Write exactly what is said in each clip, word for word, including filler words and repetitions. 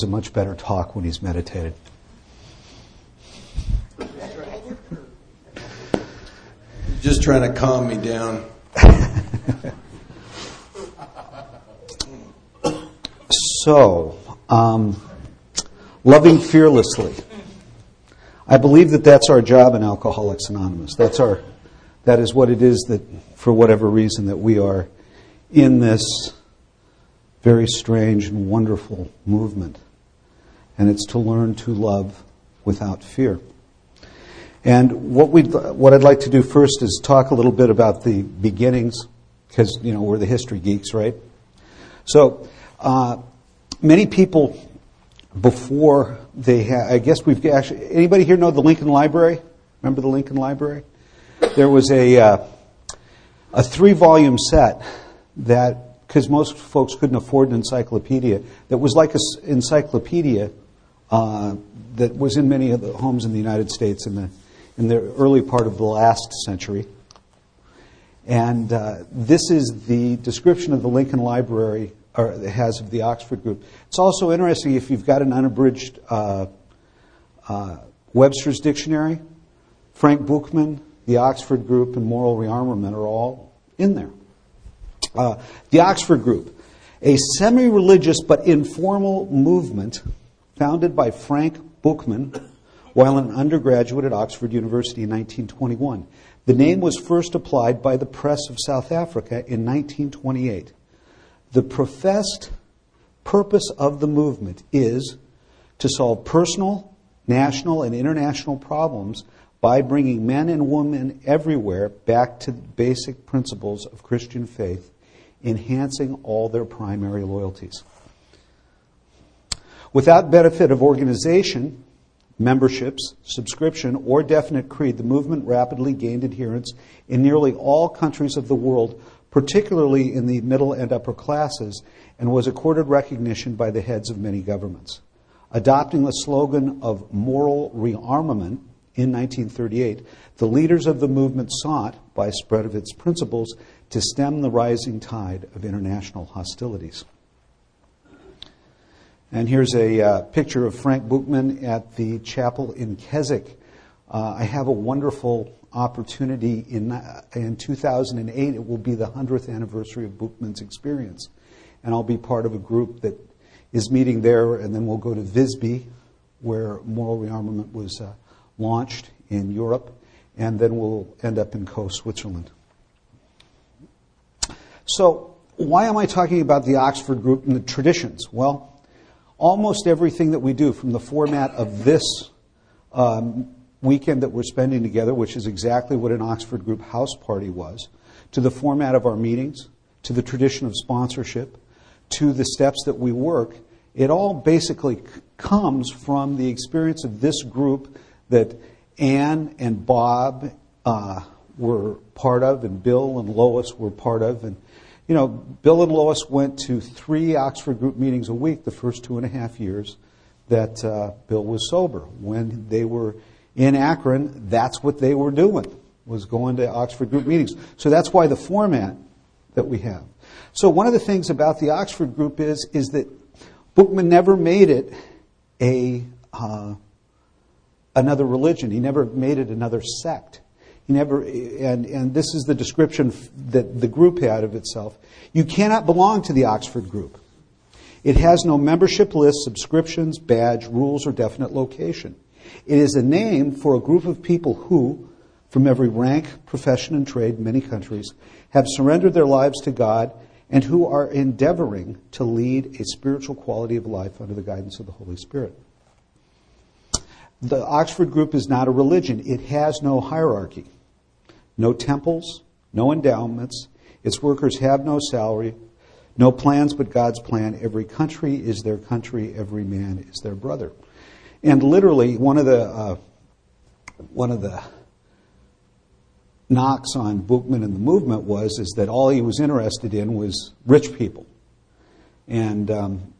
a much better talk when he's meditated. Just trying to calm me down. So, um, loving fearlessly. I believe that that's our job in Alcoholics Anonymous. That's our, that is what it is that, for whatever reason, that we are in this very strange and wonderful movement. And it's to learn to love without fear. And what we, what I'd like to do first is talk a little bit about the beginnings, because you know we're the history geeks, right? So, uh, many people before they had, I guess we've actually, anybody here know the Lincoln Library? Remember the Lincoln Library? There was a uh, a three-volume set that, because most folks couldn't afford an encyclopedia, that was like an encyclopedia uh, that was in many of the homes in the United States in the in the early part of the last century. And uh, this is the description of the Lincoln Library, or it has of the Oxford group. It's also interesting if you've got an unabridged uh, uh, Webster's Dictionary, Frank Buchman, the Oxford group, and Moral Rearmament are all in there. Uh, the Oxford group, a semi-religious but informal movement founded by Frank Buchman while an undergraduate at Oxford University in nineteen twenty-one. The name was first applied by the Press of South Africa in nineteen twenty-eight. The professed purpose of the movement is to solve personal, national, and international problems by bringing men and women everywhere back to the basic principles of Christian faith, enhancing all their primary loyalties. Without benefit of organization, memberships, subscription, or definite creed, the movement rapidly gained adherents in nearly all countries of the world, particularly in the middle and upper classes, and was accorded recognition by the heads of many governments. Adopting the slogan of moral rearmament in nineteen thirty-eight, the leaders of the movement sought, by spread of its principles, to stem the rising tide of international hostilities. And here's a uh, picture of Frank Buchman at the chapel in Keswick. Uh, I have a wonderful opportunity in uh, in two thousand eight. It will be the hundredth anniversary of Buchman's experience. And I'll be part of a group that is meeting there, and then we'll go to Visby, where Moral Rearmament was uh, launched in Europe, and then we'll end up in Co, Switzerland. So, why am I talking about the Oxford group and the traditions? Well, almost everything that we do, from the format of this um, weekend that we're spending together, which is exactly what an Oxford group house party was, to the format of our meetings, to the tradition of sponsorship, to the steps that we work, it all basically c- comes from the experience of this group that Ann and Bob uh, were part of, and Bill and Lois were part of. And, you know, Bill and Lois went to three Oxford group meetings a week the first two and a half years that uh, Bill was sober. When they were in Akron, that's what they were doing, was going to Oxford group meetings. So that's why the format that we have. So one of the things about the Oxford group is, is that Buchman never made it a uh, another religion. He never made it another sect. He never, and, and this is the description that the group had of itself. You cannot belong to the Oxford group. It has no membership list, subscriptions, badge, rules, or definite location. It is a name for a group of people who, from every rank, profession, and trade in many countries, have surrendered their lives to God and who are endeavoring to lead a spiritual quality of life under the guidance of the Holy Spirit. The Oxford group is not a religion. It has no hierarchy, no temples, no endowments. Its workers have no salary, no plans but God's plan. Every country is their country. Every man is their brother. And literally, one of the uh, one of the knocks on Buchman and the movement was is that all he was interested in was rich people. And um,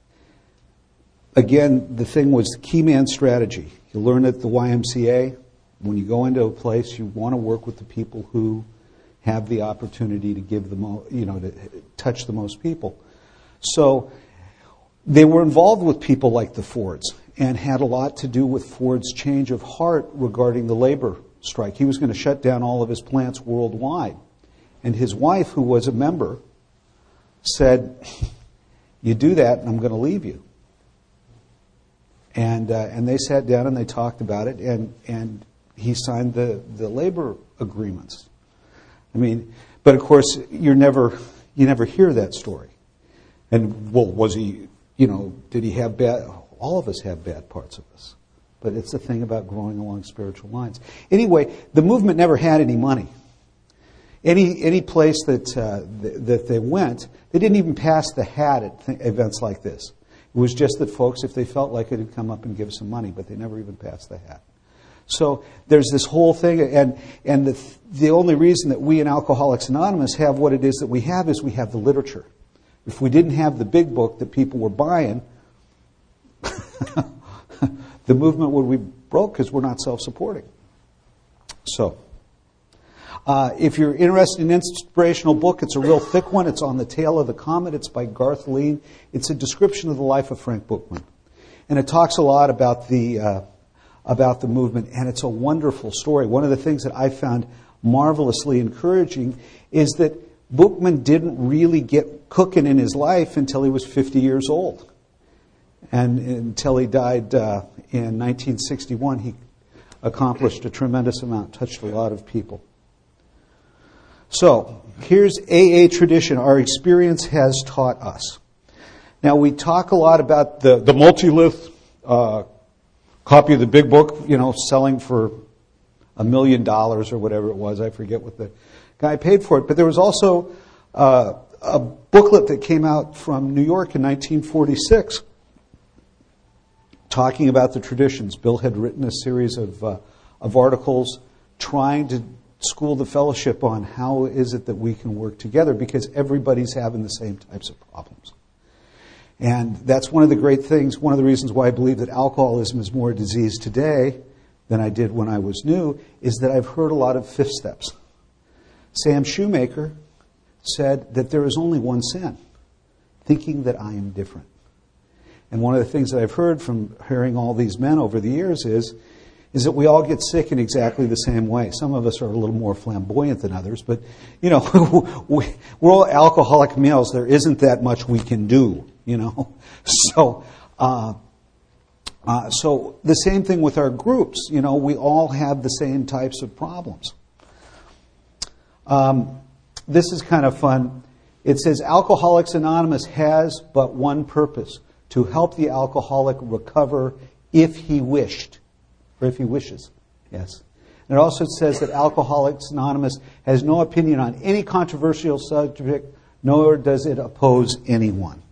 again, the thing was key man strategy. You learn at the Y M C A, when you go into a place, you want to work with the people who have the opportunity to give the mo- you know, to touch the most people. So they were involved with people like the Fords and had a lot to do with Ford's change of heart regarding the labor strike. He was going to shut down all of his plants worldwide. And his wife, who was a member, said, you do that and I'm going to leave you. And uh, and they sat down and they talked about it, and, and he signed the, the labor agreements. I mean, but of course, you're never you never hear that story. And, well, was he, you know, did he have bad, all of us have bad parts of us. But it's the thing about growing along spiritual lines. Anyway, the movement never had any money. Any any place that uh, th- that they went, they didn't even pass the hat at th- events like this. It was just that folks, if they felt like it, would come up and give some money, but they never even passed the hat. So there's this whole thing, and and the the only reason that we in Alcoholics Anonymous have what it is that we have is we have the literature. If we didn't have the big book that people were buying, the movement would be broke because we're not self-supporting. So, uh, if you're interested in an inspirational book, it's a real thick one. It's On the Tail of the Comet. It's by Garth Lean. It's a description of the life of Frank Bookman. And it talks a lot about the uh, about the movement, and it's a wonderful story. One of the things that I found marvelously encouraging is that Bookman didn't really get cooking in his life until he was fifty years old. And until he died uh, in nineteen sixty-one, he accomplished a tremendous amount, touched a lot of people. So, here's A A tradition. Our experience has taught us. Now, we talk a lot about the, the multi-lith uh, copy of the big book, you know, selling for a million dollars or whatever it was. I forget what the guy paid for it. But there was also uh, a booklet that came out from New York in nineteen forty-six talking about the traditions. Bill had written a series of uh, of articles trying to school the fellowship on how is it that we can work together, because everybody's having the same types of problems. And that's one of the great things, one of the reasons why I believe that alcoholism is more a disease today than I did when I was new, is that I've heard a lot of fifth steps. Sam Shoemaker said that there is only one sin, thinking that I am different. And one of the things that I've heard from hearing all these men over the years is, is that we all get sick in exactly the same way. Some of us are a little more flamboyant than others, but, you know, we, we're all alcoholic males. There isn't that much we can do, you know. So, uh, uh, so the same thing with our groups. You know, we all have the same types of problems. Um, this is kind of fun. It says, Alcoholics Anonymous has but one purpose: to help the alcoholic recover if he wished, or if he wishes. Yes. And it also says that Alcoholics Anonymous has no opinion on any controversial subject, nor does it oppose anyone.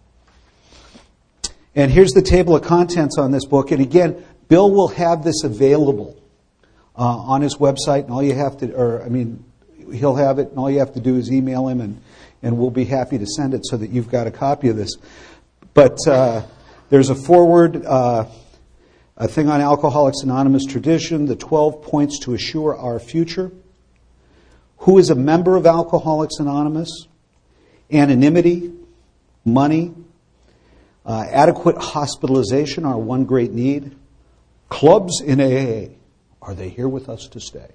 And here's the table of contents on this book. And again, Bill will have this available uh, on his website, and all you have to, or I mean, he'll have it, and all you have to do is email him, and, and we'll be happy to send it so that you've got a copy of this. But uh, there's a forward, uh, a thing on Alcoholics Anonymous tradition, the twelve points to assure our future, who is a member of Alcoholics Anonymous, anonymity, money, uh, adequate hospitalization, our one great need, clubs in A A, are they here with us to stay?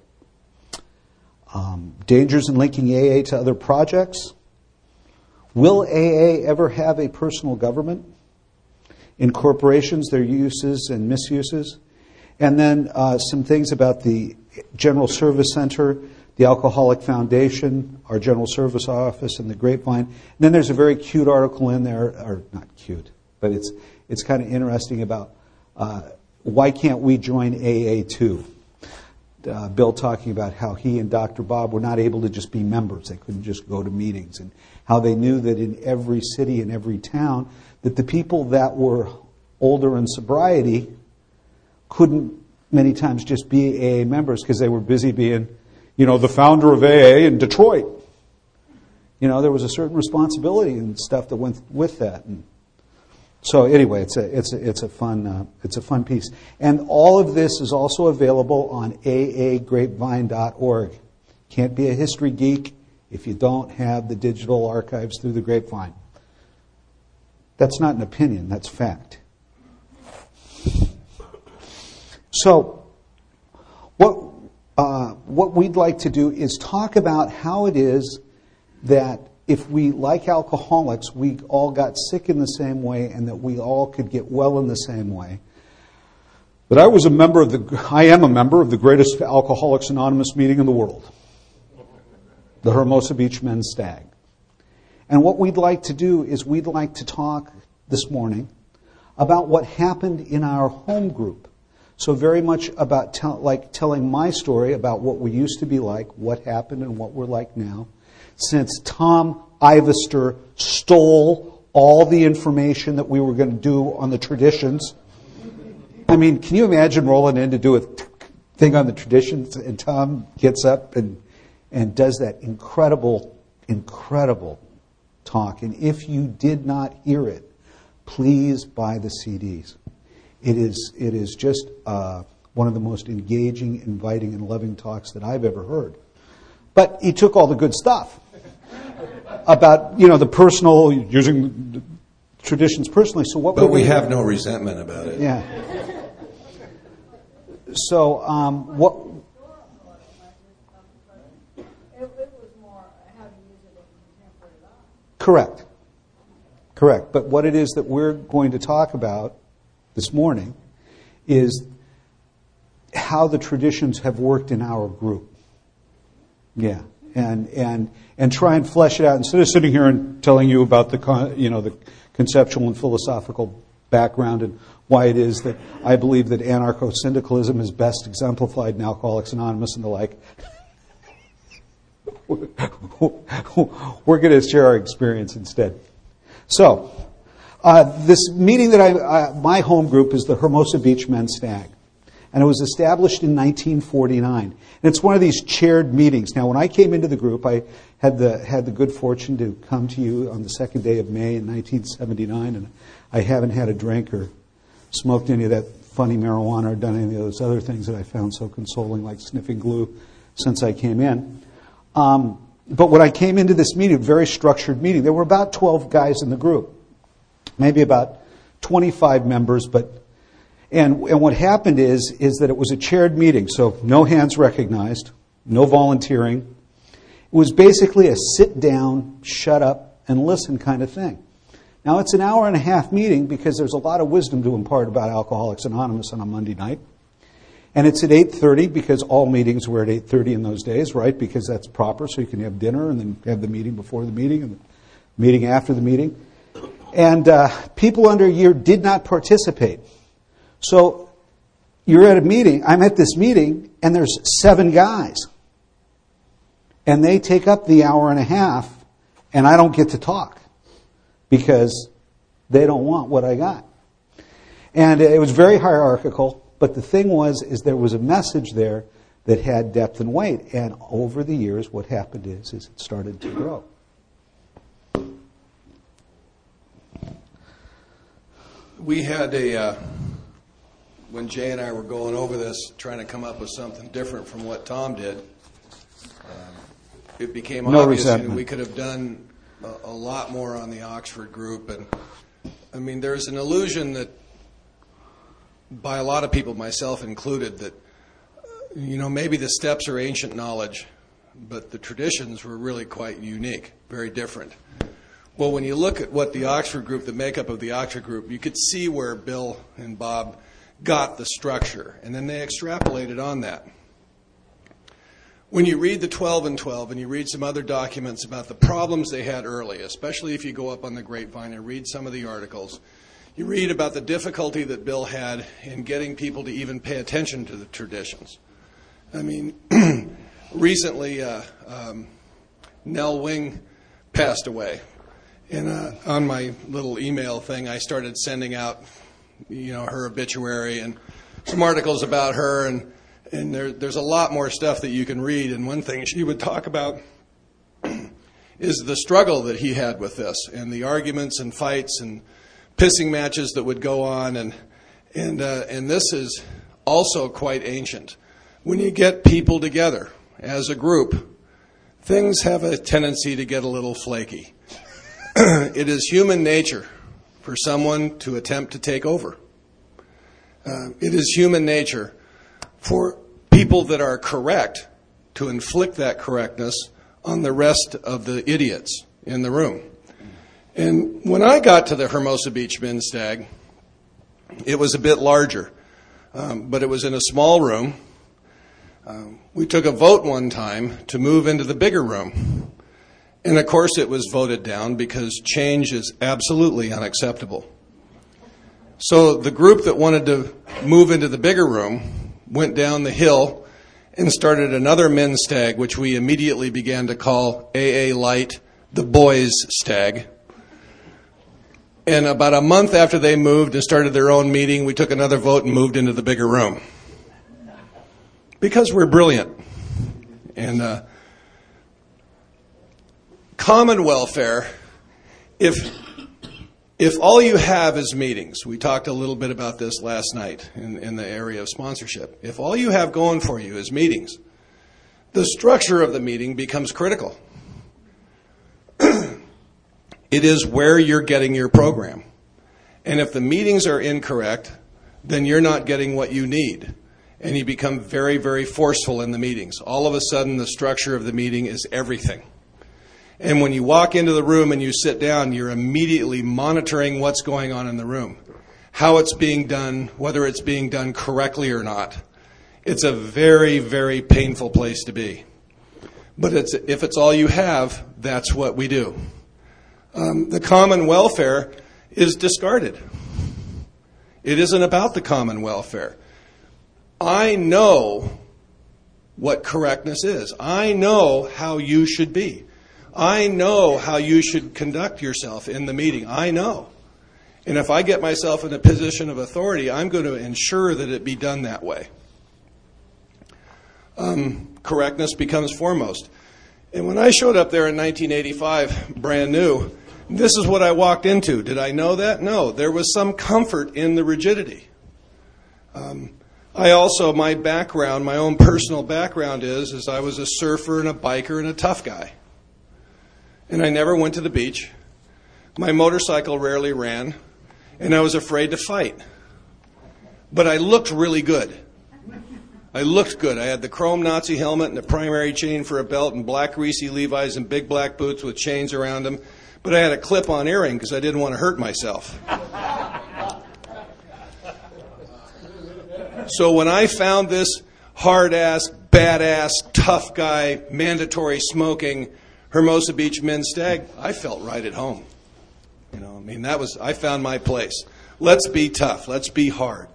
Um, dangers in linking A A to other projects. Will A A ever have a personal government? In corporations, their uses and misuses. And then uh, some things about the General Service Center, the Alcoholic Foundation, our General Service Office, and the Grapevine. And then there's a very cute article in there, or not cute, but it's it's kind of interesting about uh, why can't we join A A too? Uh, Bill talking about how he and Doctor Bob were not able to just be members. They couldn't just go to meetings, and how they knew that in every city and every town that the people that were older in sobriety couldn't many times just be A A members because they were busy being, you know, the founder of A A in Detroit. You know, there was a certain responsibility and stuff that went with that. And so anyway, it's a it's a it's a fun uh, it's a fun piece. And all of this is also available on A A grapevine dot org. Can't be a history geek if you don't have the digital archives through the Grapevine. That's not an opinion, that's fact. So, what uh, what we'd like to do is talk about how it is that if we, like alcoholics, we all got sick in the same way and that we all could get well in the same way. But I was a member of the, I am a member of the greatest Alcoholics Anonymous meeting in the world, the Hermosa Beach Men's Stag. And what we'd like to do is we'd like to talk this morning about what happened in our home group. So very much about tell, like telling my story about what we used to be like, what happened, and what we're like now. Since Tom Ivester stole all the information that we were going to do on the traditions. I mean, can you imagine rolling in to do a thing on the traditions, and Tom gets up and and does that incredible, incredible talk. And if you did not hear it, please buy the C Ds. It is it is just uh, one of the most engaging, inviting, and loving talks that I've ever heard. But he took all the good stuff about, you know, the personal, using the traditions personally. So what? But we have no resentment about it. Yeah. So um, what? Correct. Correct. But what it is that we're going to talk about this morning is how the traditions have worked in our group. Yeah. And and and try and flesh it out instead of sitting here and telling you about the con, you know the conceptual and philosophical background and why it is that I believe that anarcho-syndicalism is best exemplified in Alcoholics Anonymous and the like. We're going to share our experience instead. So, uh, this meeting that I, uh, my home group is the Hermosa Beach Men's Stag. And it was established in nineteen forty-nine. And it's one of these chaired meetings. Now, when I came into the group, I had the had the good fortune to come to you on the second day of May in nineteen seventy-nine, and I haven't had a drink or smoked any of that funny marijuana or done any of those other things that I found so consoling, like sniffing glue, since I came in. Um, but when I came into this meeting, a very structured meeting, there were about twelve guys in the group, maybe about twenty-five members, but And, and what happened is, is that it was a chaired meeting, so no hands recognized, no volunteering. It was basically a sit down, shut up, and listen kind of thing. Now, it's an hour and a half meeting because there's a lot of wisdom to impart about Alcoholics Anonymous on a Monday night. And it's at eight thirty because all meetings were at eight thirty in those days, right? Because that's proper, so you can have dinner and then have the meeting before the meeting and the meeting after the meeting. And uh, people under a year did not participate. So you're at a meeting, I'm at this meeting, and there's seven guys. And they take up the hour and a half, and I don't get to talk because they don't want what I got. And it was very hierarchical, but the thing was, is there was a message there that had depth and weight. And over the years, what happened is, is it started to grow. We had a... Uh When Jay and I were going over this, trying to come up with something different from what Tom did, um, it became no obvious resentment. You know, we could have done a, a lot more on the Oxford group. And I mean, there's an illusion that, by a lot of people, myself included, that, you know, maybe the steps are ancient knowledge, but the traditions were really quite unique, very different. Well, when you look at what the Oxford group, the makeup of the Oxford group, you could see where Bill and Bob got the structure, and then they extrapolated on that. When you read the twelve and twelve and you read some other documents about the problems they had early, especially if you go up on the grapevine and read some of the articles, you read about the difficulty that Bill had in getting people to even pay attention to the traditions. I mean, recently uh, um, Nell Wing passed away, and uh, on my little email thing I started sending out you know, her obituary and some articles about her, and and there, there's a lot more stuff that you can read. And one thing she would talk about is the struggle that he had with this, and the arguments and fights and pissing matches that would go on, and and uh, and this is also quite ancient. When you get people together as a group, things have a tendency to get a little flaky. It is human nature for someone to attempt to take over. Uh, it is human nature for people that are correct to inflict that correctness on the rest of the idiots in the room. And when I got to the Hermosa Beach Men's Stag, it was a bit larger, um, but it was in a small room. Um, we took a vote one time to move into the bigger room. And of course it was voted down because change is absolutely unacceptable. So the group that wanted to move into the bigger room went down the hill and started another men's stag, which we immediately began to call A A Light, the boys' stag. And about a month after they moved and started their own meeting, we took another vote and moved into the bigger room. Because we're brilliant. And uh, common welfare, if if all you have is meetings, we talked a little bit about this last night in, in the area of sponsorship. If all you have going for you is meetings, the structure of the meeting becomes critical. It is where you're getting your program. And if the meetings are incorrect, then you're not getting what you need. And you become very, very forceful in the meetings. All of a sudden, the structure of the meeting is everything. And when you walk into the room and you sit down, you're immediately monitoring what's going on in the room, how it's being done, whether it's being done correctly or not. It's a very, very painful place to be. But it's, if it's all you have, that's what we do. Um, the common welfare is discarded. It isn't about the common welfare. I know what correctness is. I know how you should be. I know how you should conduct yourself in the meeting. I know. And if I get myself in a position of authority, I'm going to ensure that it be done that way. Um, correctness becomes foremost. And when I showed up there in nineteen eighty-five, brand new, this is what I walked into. Did I know that? No. There was some comfort in the rigidity. Um, I also, my background, my own personal background is, is I was a surfer and a biker and a tough guy. And I never went to the beach. My motorcycle rarely ran. And I was afraid to fight. But I looked really good. I looked good. I had the chrome Nazi helmet and the primary chain for a belt and black greasy Levi's and big black boots with chains around them. But I had a clip-on earring because I didn't want to hurt myself. So when I found this hard-ass, badass, tough guy, mandatory smoking Hermosa Beach Men's Stag, I felt right at home. You know, I mean, that was, I found my place. Let's be tough. Let's be hard.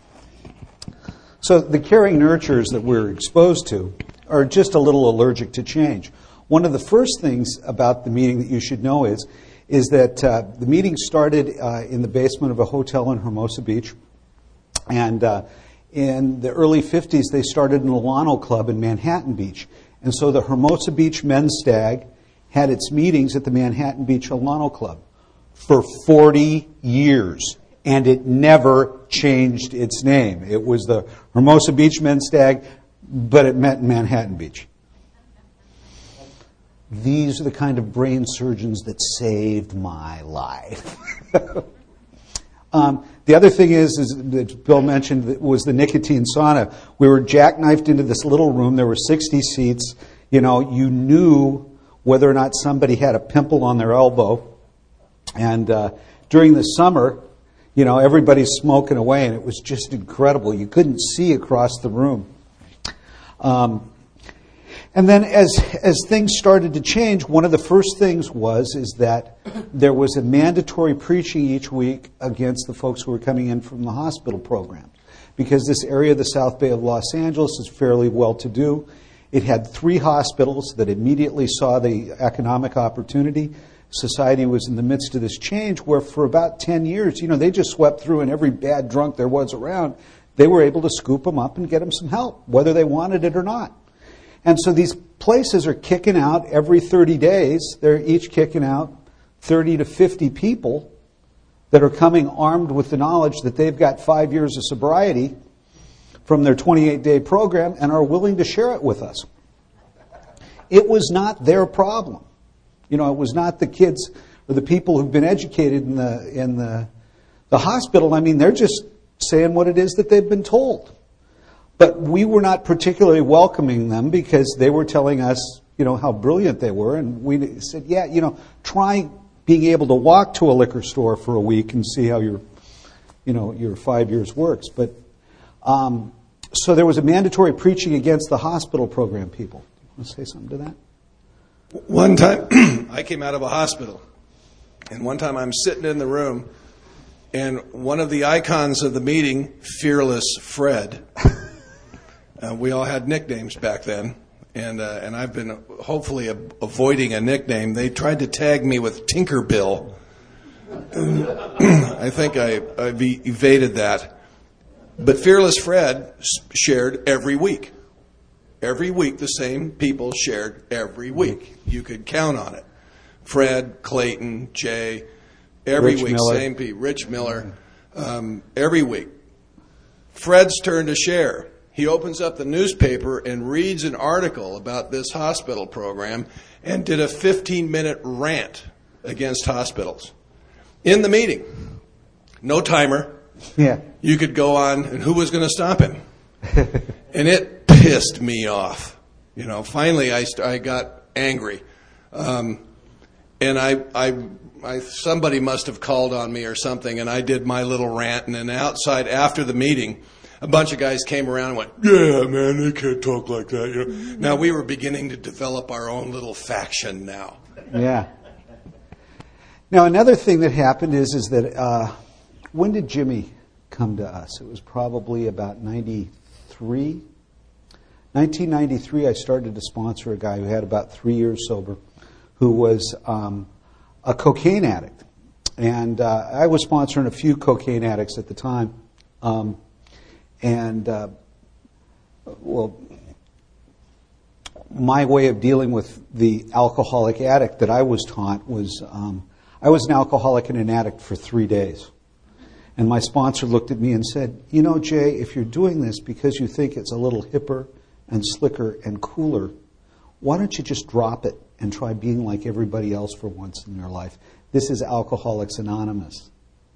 So the caring nurturers that we're exposed to are just a little allergic to change. One of the first things about the meeting that you should know is, is that uh, the meeting started uh, in the basement of a hotel in Hermosa Beach. And uh, in the early fifties, they started an Alano Club in Manhattan Beach. And so the Hermosa Beach Men's Stag had its meetings at the Manhattan Beach Alano Club for forty years. And it never changed its name. It was the Hermosa Beach Men's Stag, but it met in Manhattan Beach. These are the kind of brain surgeons that saved my life. um, the other thing is, is that Bill mentioned was the nicotine sauna. We were jackknifed into this little room. There were sixty seats. You know, you knew whether or not somebody had a pimple on their elbow. And uh, during the summer, you know, everybody's smoking away, and it was just incredible. You couldn't see across the room. Um, and then as as things started to change, one of the first things was is that there was a mandatory preaching each week against the folks who were coming in from the hospital programs. Because this area of the South Bay of Los Angeles is fairly well-to-do. It had three hospitals that immediately saw the economic opportunity. Society was in the midst of this change where for about ten years, you know, they just swept through, and every bad drunk there was around, they were able to scoop them up and get them some help, whether they wanted it or not. And so these places are kicking out every thirty days. They're each kicking out thirty to fifty people that are coming armed with the knowledge that they've got five years of sobriety from their twenty-eight day program and are willing to share it with us. It was not their problem. You know, it was not the kids or the people who've been educated in the in the the hospital, I mean, they're just saying what it is that they've been told. But we were not particularly welcoming them because they were telling us, you know, how brilliant they were, and we said, yeah, you know, try being able to walk to a liquor store for a week and see how your, you know, your five years works. But um, so there was a mandatory preaching against the hospital program. People, want to say something to that? One time, I came out of a hospital, and one time I'm sitting in the room, and one of the icons of the meeting, Fearless Fred, uh, we all had nicknames back then, and uh, and I've been hopefully a- avoiding a nickname. They tried to tag me with Tinkerbill. I think I, I've e- evaded that. But Fearless Fred shared every week. Every week, the same people shared every week. You could count on it. Fred, Clayton, Jay, every Rich week, Miller. same people. Rich Miller, um, every week. Fred's turn to share. He opens up the newspaper and reads an article about this hospital program and did a fifteen-minute rant against hospitals. In the meeting. No timer. Yeah. You could go on, and who was going to stop him? And it pissed me off. You know, finally I, st- I got angry. Um, and I, I, I, somebody must have called on me or something, and I did my little rant. And then outside, after the meeting, a bunch of guys came around and went, yeah, man, they can't talk like that. You know? Now, we were beginning to develop our own little faction now. Yeah. Now, another thing that happened is, is that uh, when did Jimmy come to us? It was probably about ninety-three. nineteen ninety-three, I started to sponsor a guy who had about three years sober, who was um, a cocaine addict. And uh, I was sponsoring a few cocaine addicts at the time. Um, and, uh, well, my way of dealing with the alcoholic addict that I was taught was um, I was an alcoholic and an addict for three days. And my sponsor looked at me and said, you know, Jay, if you're doing this because you think it's a little hipper and slicker and cooler, why don't you just drop it and try being like everybody else for once in your life? This is Alcoholics Anonymous.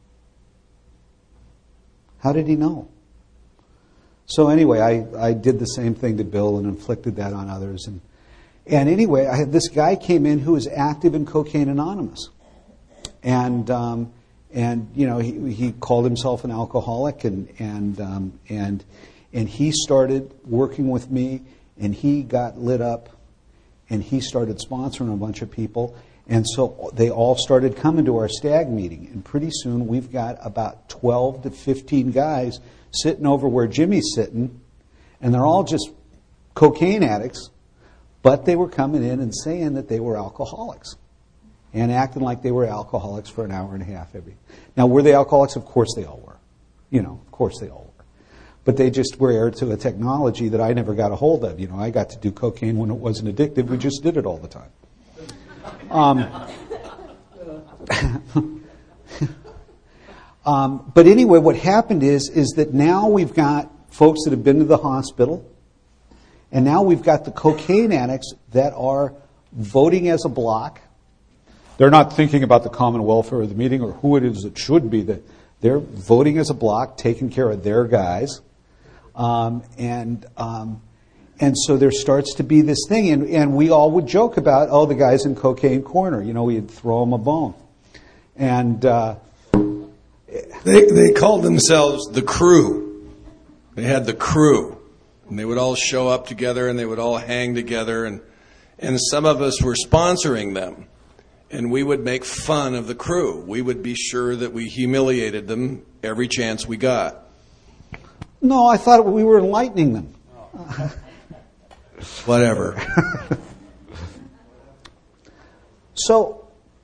How did he know? So anyway, I, I did the same thing to Bill and inflicted that on others. And, and anyway, I had this guy came in who was active in Cocaine Anonymous. And, um, and you know, he, he called himself an alcoholic, and, and, um, and, and he started working with me, and he got lit up, and he started sponsoring a bunch of people. And so they all started coming to our stag meeting. And pretty soon we've got about twelve to fifteen guys sitting over where Jimmy's sitting, and they're all just cocaine addicts, but they were coming in and saying that they were alcoholics and acting like they were alcoholics for an hour and a half every. Now, were they alcoholics? Of course they all were. You know, of course they all were. But they just were heir to a technology that I never got a hold of. You know, I got to do cocaine when it wasn't addictive. We just did it all the time. Um, um, but anyway, what happened is, is that now we've got folks that have been to the hospital, and now we've got the cocaine addicts that are voting as a block. They're not thinking about the common welfare of the meeting or who it is that should be. That they're voting as a block, taking care of their guys. Um, and um, and so there starts to be this thing. And, and we all would joke about, oh, the guy's in cocaine corner. You know, we'd throw him a bone. And uh, They they called themselves the crew. They had the crew. And they would all show up together and they would all hang together. And, and some of us were sponsoring them. And we would make fun of the crew. We would be sure that we humiliated them every chance we got. no, I thought we were enlightening them. Whatever. So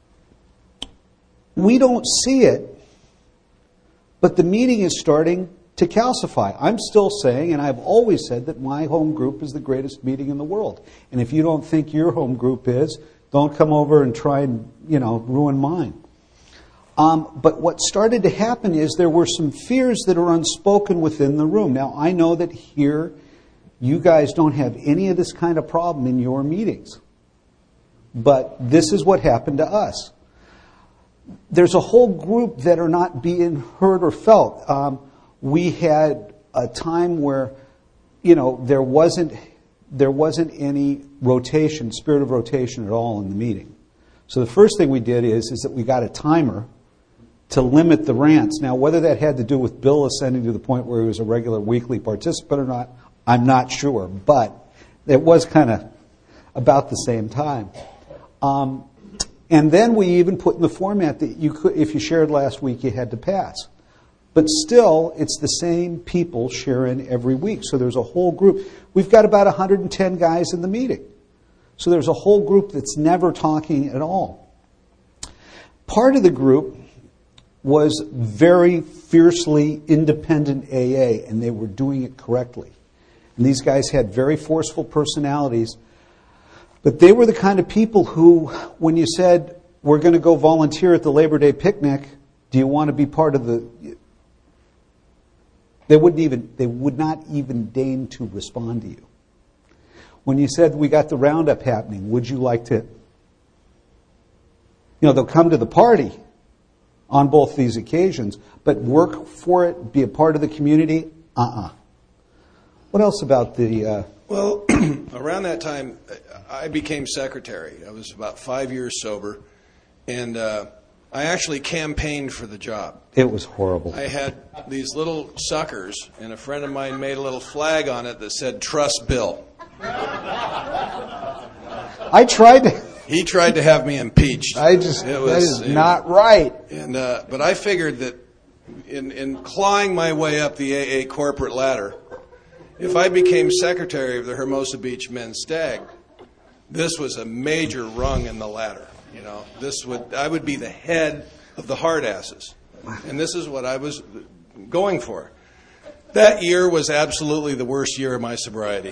we don't see it, but the meeting is starting to calcify. I'm still saying, and I've always said, that my home group is the greatest meeting in the world. And if you don't think your home group is, don't come over and try and, you know, ruin mine. Um, but what started to happen is there were some fears that are unspoken within the room. Now, I know that here you guys don't have any of this kind of problem in your meetings. But this is what happened to us. there's a whole group that are not being heard or felt. Um, we had a time where, you know, there wasn't there wasn't any rotation, spirit of rotation at all in the meeting. So the first thing we did is is that we got a timer to limit the rants. Now, whether that had to do with Bill ascending to the point where he was a regular weekly participant or not, I'm not sure. But it was kind of about the same time. Um, and then we even put in the format that you could, if you shared last week, you had to pass. But still, it's the same people sharing every week. So there's a whole group. We've got about one hundred ten guys in the meeting. So there's a whole group that's never talking at all. Part of the group was very fiercely independent A A, and they were doing it correctly. And these guys had very forceful personalities, but they were the kind of people who, when you said, we're going to go volunteer at the Labor Day picnic, do you want to be part of the... They wouldn't even, they would not even deign to respond to you. When you said, we got the roundup happening, would you like to... You know, they'll come to the party on both these occasions, but work for it, be a part of the community, uh-uh. What else about the... Uh, well, around that time, I became secretary. I was about five years sober, and uh, I actually campaigned for the job. It was horrible. I had these little suckers, and a friend of mine made a little flag on it that said, "Trust Bill." I tried to... He tried to have me impeached. I just, it was, that is it, not right. And uh, but I figured that in, in clawing my way up the A A corporate ladder, if I became secretary of the Hermosa Beach Men's Stag, this was a major rung in the ladder. You know, this would I would be the head of the hard asses, and this is what I was going for. That year was absolutely the worst year of my sobriety.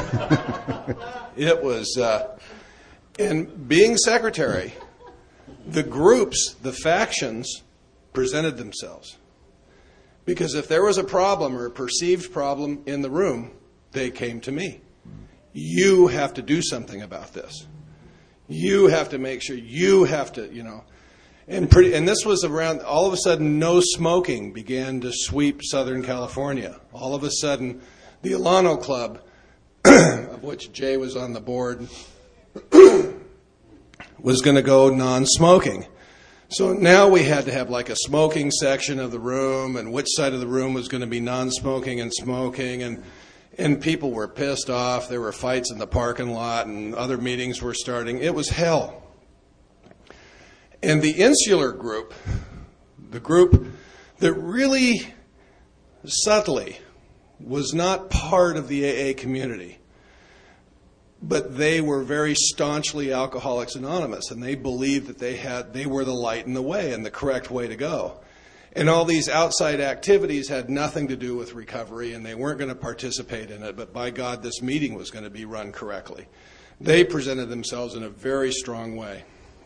It was. Uh, And being secretary, the groups, the factions, presented themselves. Because if there was a problem or a perceived problem in the room, they came to me. You have to do something about this. You have to make sure, you have to, you know. And, pretty, and this was around, all of a sudden, no smoking began to sweep Southern California. All of a sudden, the Alano Club, of which Jay was on the board, was going to go non-smoking. So now we had to have like a smoking section of the room, and which side of the room was going to be non-smoking and smoking, and and people were pissed off. There were fights in the parking lot, and other meetings were starting. It was hell. And the insular group, the group that really subtly was not part of the A A community, but they were very staunchly Alcoholics Anonymous, and they believed that they had they were the light in the way and the correct way to go. And all these outside activities had nothing to do with recovery, and they weren't going to participate in it, but by God, this meeting was going to be run correctly. They presented themselves in a very strong way.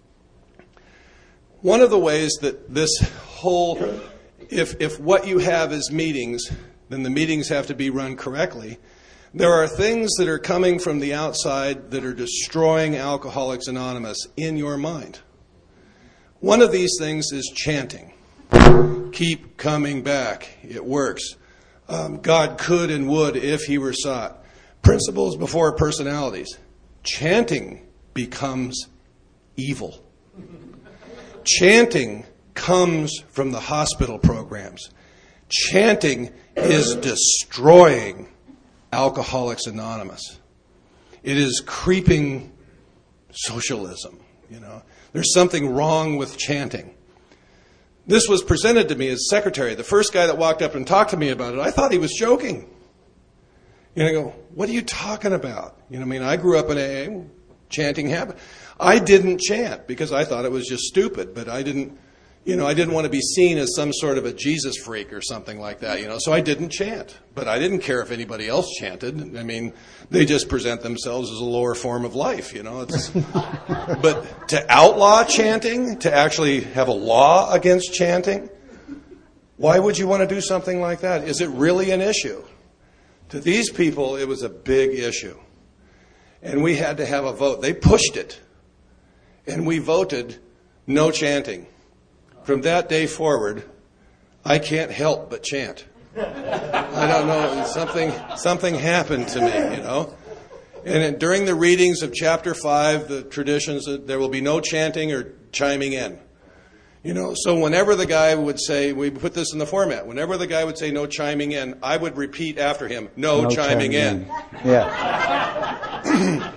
One of the ways that this whole, if if what you have is meetings, then the meetings have to be run correctly. There are things that are coming from the outside that are destroying Alcoholics Anonymous in your mind. One of these things is chanting. Keep coming back. It works. Um, God could and would if he were sought. Principles before personalities. Chanting becomes evil. Chanting comes from the hospital programs. Chanting is destroying Alcoholics Anonymous. It is creeping socialism, you know. There's something wrong with chanting. This was presented to me as secretary. The first guy that walked up and talked to me about it, I thought he was joking. You know, I go, what are you talking about? You know, I mean, I grew up in A A, chanting happened. I didn't chant because I thought it was just stupid, but I didn't, you know, I didn't want to be seen as some sort of a Jesus freak or something like that, you know, so I didn't chant. But I didn't care if anybody else chanted. I mean, they just present themselves as a lower form of life, you know. It's, but to outlaw chanting, to actually have a law against chanting, why would you want to do something like that? Is it really an issue? To these people, it was a big issue. And we had to have a vote. They pushed it. And we voted no chanting. from that day forward, I can't help but chant. I don't know, something something happened to me, you know. And then during the readings of chapter five, the traditions, there will be no chanting or chiming in. You know, so whenever the guy would say, we put this in the format, whenever the guy would say no chiming in, I would repeat after him, no, no chiming, chiming in. in. Yeah.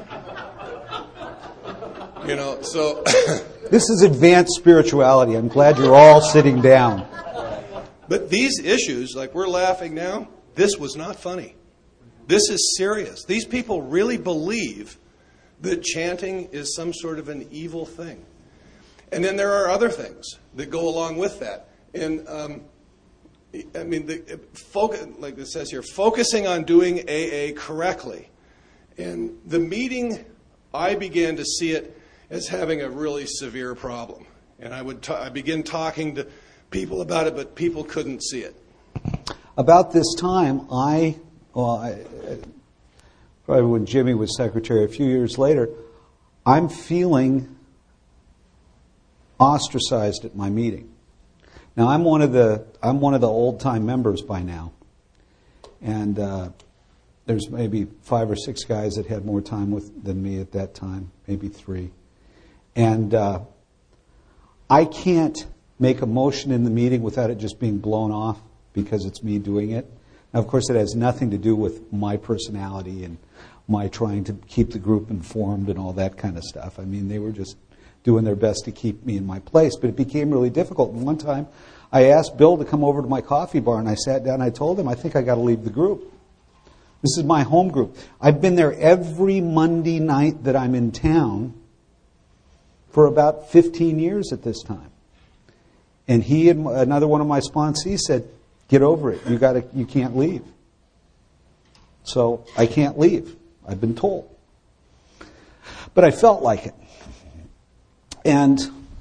You know, so... This is advanced spirituality. I'm glad you're all sitting down. But these issues, like we're laughing now, this was not funny. This is serious. These people really believe that chanting is some sort of an evil thing. And then there are other things that go along with that. And, um, I mean, the, focus, like it says here, focusing on doing A A correctly. And the meeting, I began to see it as having a really severe problem. And I would ta- I begin talking to people about it, but people couldn't see it. About this time, I, well, I, probably when Jimmy was secretary a few years later, I'm feeling ostracized at my meeting. Now, I'm one of the I'm one of the old time members by now, and uh, there's maybe five or six guys that had more time with than me at that time, maybe three. And uh, I can't make a motion in the meeting without it just being blown off because it's me doing it. Now, of course, it has nothing to do with my personality and my trying to keep the group informed and all that kind of stuff. I mean, they were just doing their best to keep me in my place, but it became really difficult. And one time, I asked Bill to come over to my coffee bar, and I sat down and I told him, I think I got to leave the group. This is my home group. I've been there every Monday night that I'm in town for about fifteen years at this time. And he and another one of my sponsees said, get over it. You got to, you can't leave. So I can't leave. I've been told. But I felt like it. And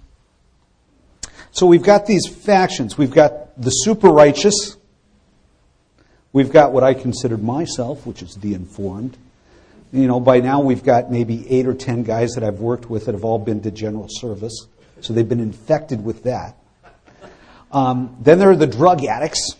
so we've got these factions. We've got the super righteous. We've got what I considered myself, which is the informed. You know, by now we've got maybe eight or ten guys that I've worked with that have all been to general service. So they've been infected with that. Um, then there are the drug addicts.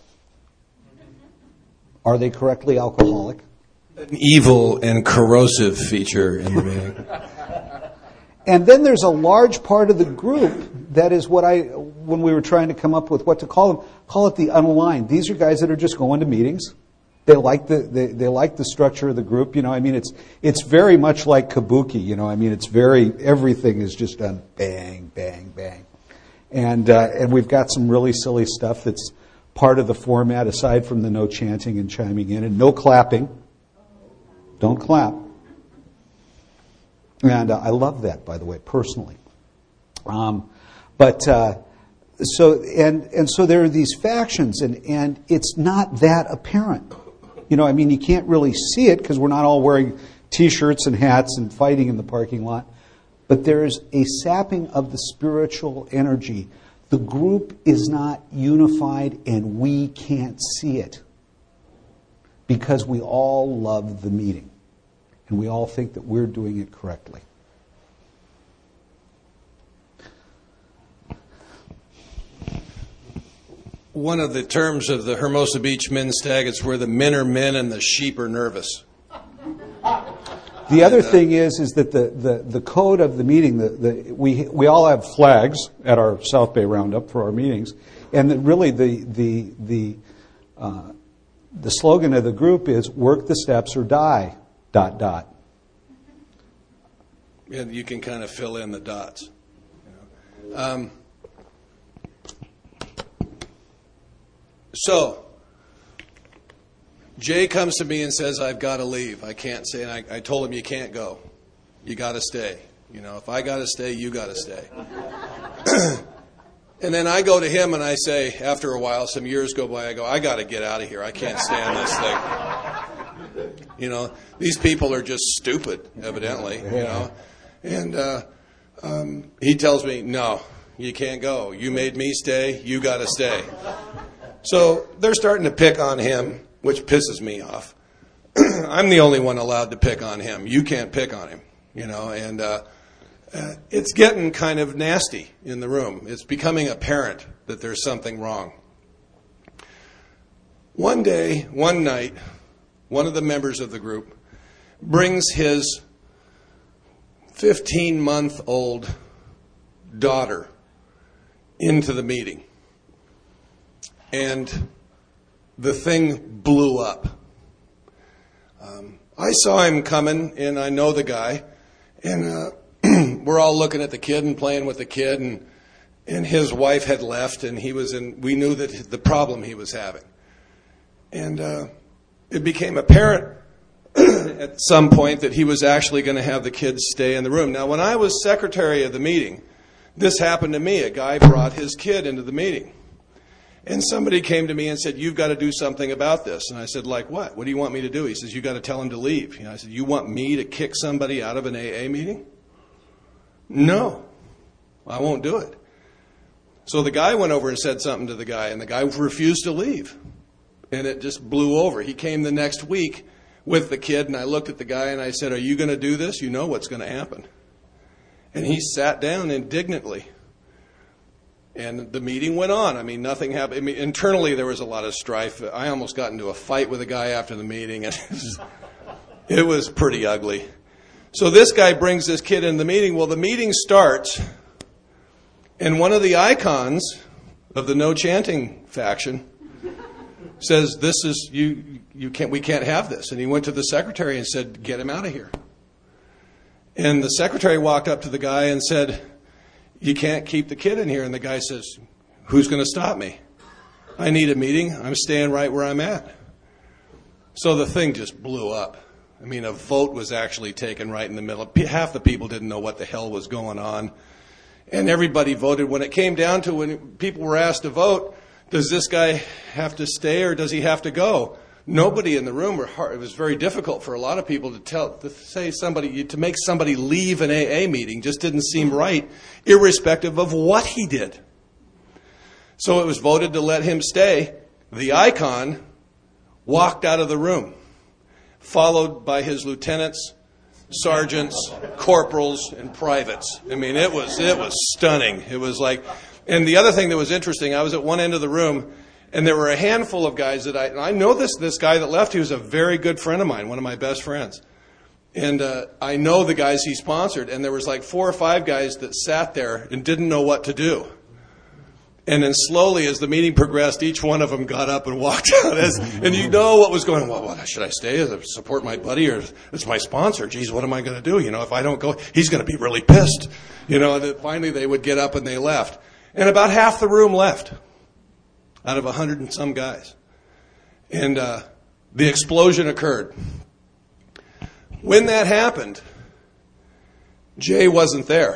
Are they correctly alcoholic? An evil and corrosive feature in the meeting. And then there's a large part of the group that is what I, when we were trying to come up with what to call them, call it the unaligned. These are guys that are just going to meetings. They like the they, they like the structure of the group. You know, I mean, it's it's very much like kabuki. You know, I mean, it's very everything is just done bang, bang, bang, and uh, and we've got some really silly stuff that's part of the format aside from the no chanting and chiming in and no clapping. Don't clap. And uh, I love that, by the way, personally. Um, but uh, so and and so there are these factions, and, and it's not that apparent. You know, I mean, you can't really see it because we're not all wearing T-shirts and hats and fighting in the parking lot. But there's a sapping of the spiritual energy. The group is not unified, and we can't see it because we all love the meeting. And we all think that we're doing it correctly. One of the terms of the Hermosa Beach Men's Stag is where the men are men and the sheep are nervous. The other thing is, is that the, the, the code of the meeting, the, the, we we all have flags at our South Bay Roundup for our meetings, and that really the the the uh, the slogan of the group is "Work the steps or die." Dot dot. And you can kind of fill in the dots. You know. Um, so, Jay comes to me and says, "I've got to leave. I can't stay." And I, I told him, "You can't go. You got to stay. You know, if I got to stay, you got to stay." And then I go to him and I say, after a while, some years go by, I go, "I got to get out of here. I can't stand this thing." You know, these people are just stupid, evidently, you know. And uh, um, he tells me, "No, you can't go. You made me stay. You got to stay." So they're starting to pick on him, which pisses me off. I'm the only one allowed to pick on him. You can't pick on him, you know. And uh, uh, it's getting kind of nasty in the room. It's becoming apparent that there's something wrong. One day, one night, one of the members of the group brings his fifteen-month-old daughter into the meeting. And the thing blew up. Um, I saw him coming, and I know the guy. And uh, we're all looking at the kid and playing with the kid. And, and his wife had left, and he was in. We knew that the problem he was having. And uh, it became apparent at some point that he was actually going to have the kids stay in the room. Now, when I was secretary of the meeting, this happened to me. A guy brought his kid into the meeting. And somebody came to me and said, you've got to do something about this. And I said, like what? What do you want me to do? He says, you've got to tell him to leave. You know, I said, you want me to kick somebody out of an A A meeting? No, I won't do it. So the guy went over and said something to the guy, and the guy refused to leave. And it just blew over. He came the next week with the kid, and I looked at the guy and I said, are you going to do this? You know what's going to happen. And he sat down indignantly. And the meeting went on. I mean, nothing happened. I mean, internally, there was a lot of strife. I almost got into a fight with a guy after the meeting. And it was pretty ugly. So this guy brings this kid in the meeting. Well, the meeting starts, and one of the icons of the No Chanting faction says, "This is you. You can't. We can't have this." And he went to the secretary and said, "Get him out of here." And the secretary walked up to the guy and said, you can't keep the kid in here. And the guy says, who's going to stop me? I need a meeting. I'm staying right where I'm at. So the thing just blew up. I mean, a vote was actually taken right in the middle. Half the people didn't know what the hell was going on. And everybody voted. When it came down to when people were asked to vote, does this guy have to stay or does he have to go? Nobody in the room, were hard, it was very difficult for a lot of people to tell, to say somebody, to make somebody leave an A A meeting just didn't seem right, irrespective of what he did. So it was voted to let him stay. The icon walked out of the room, followed by his lieutenants, sergeants, corporals, and privates. I mean, it was, it was stunning. It was like, and the other thing that was interesting, I was at one end of the room, and there were a handful of guys that I, I know this, this guy that left, he was a very good friend of mine, one of my best friends. And uh, I know the guys he sponsored, and there was like four or five guys that sat there and didn't know what to do. And then slowly, as the meeting progressed, each one of them got up and walked out. As, and you know what was going on. Well, what, should I stay? Support my buddy, or it's my sponsor? Geez, what am I going to do? You know, if I don't go, he's going to be really pissed. You know, and then finally they would get up and they left. And about half the room left, out of a hundred and some guys. And uh, the explosion occurred. When that happened, Jay wasn't there.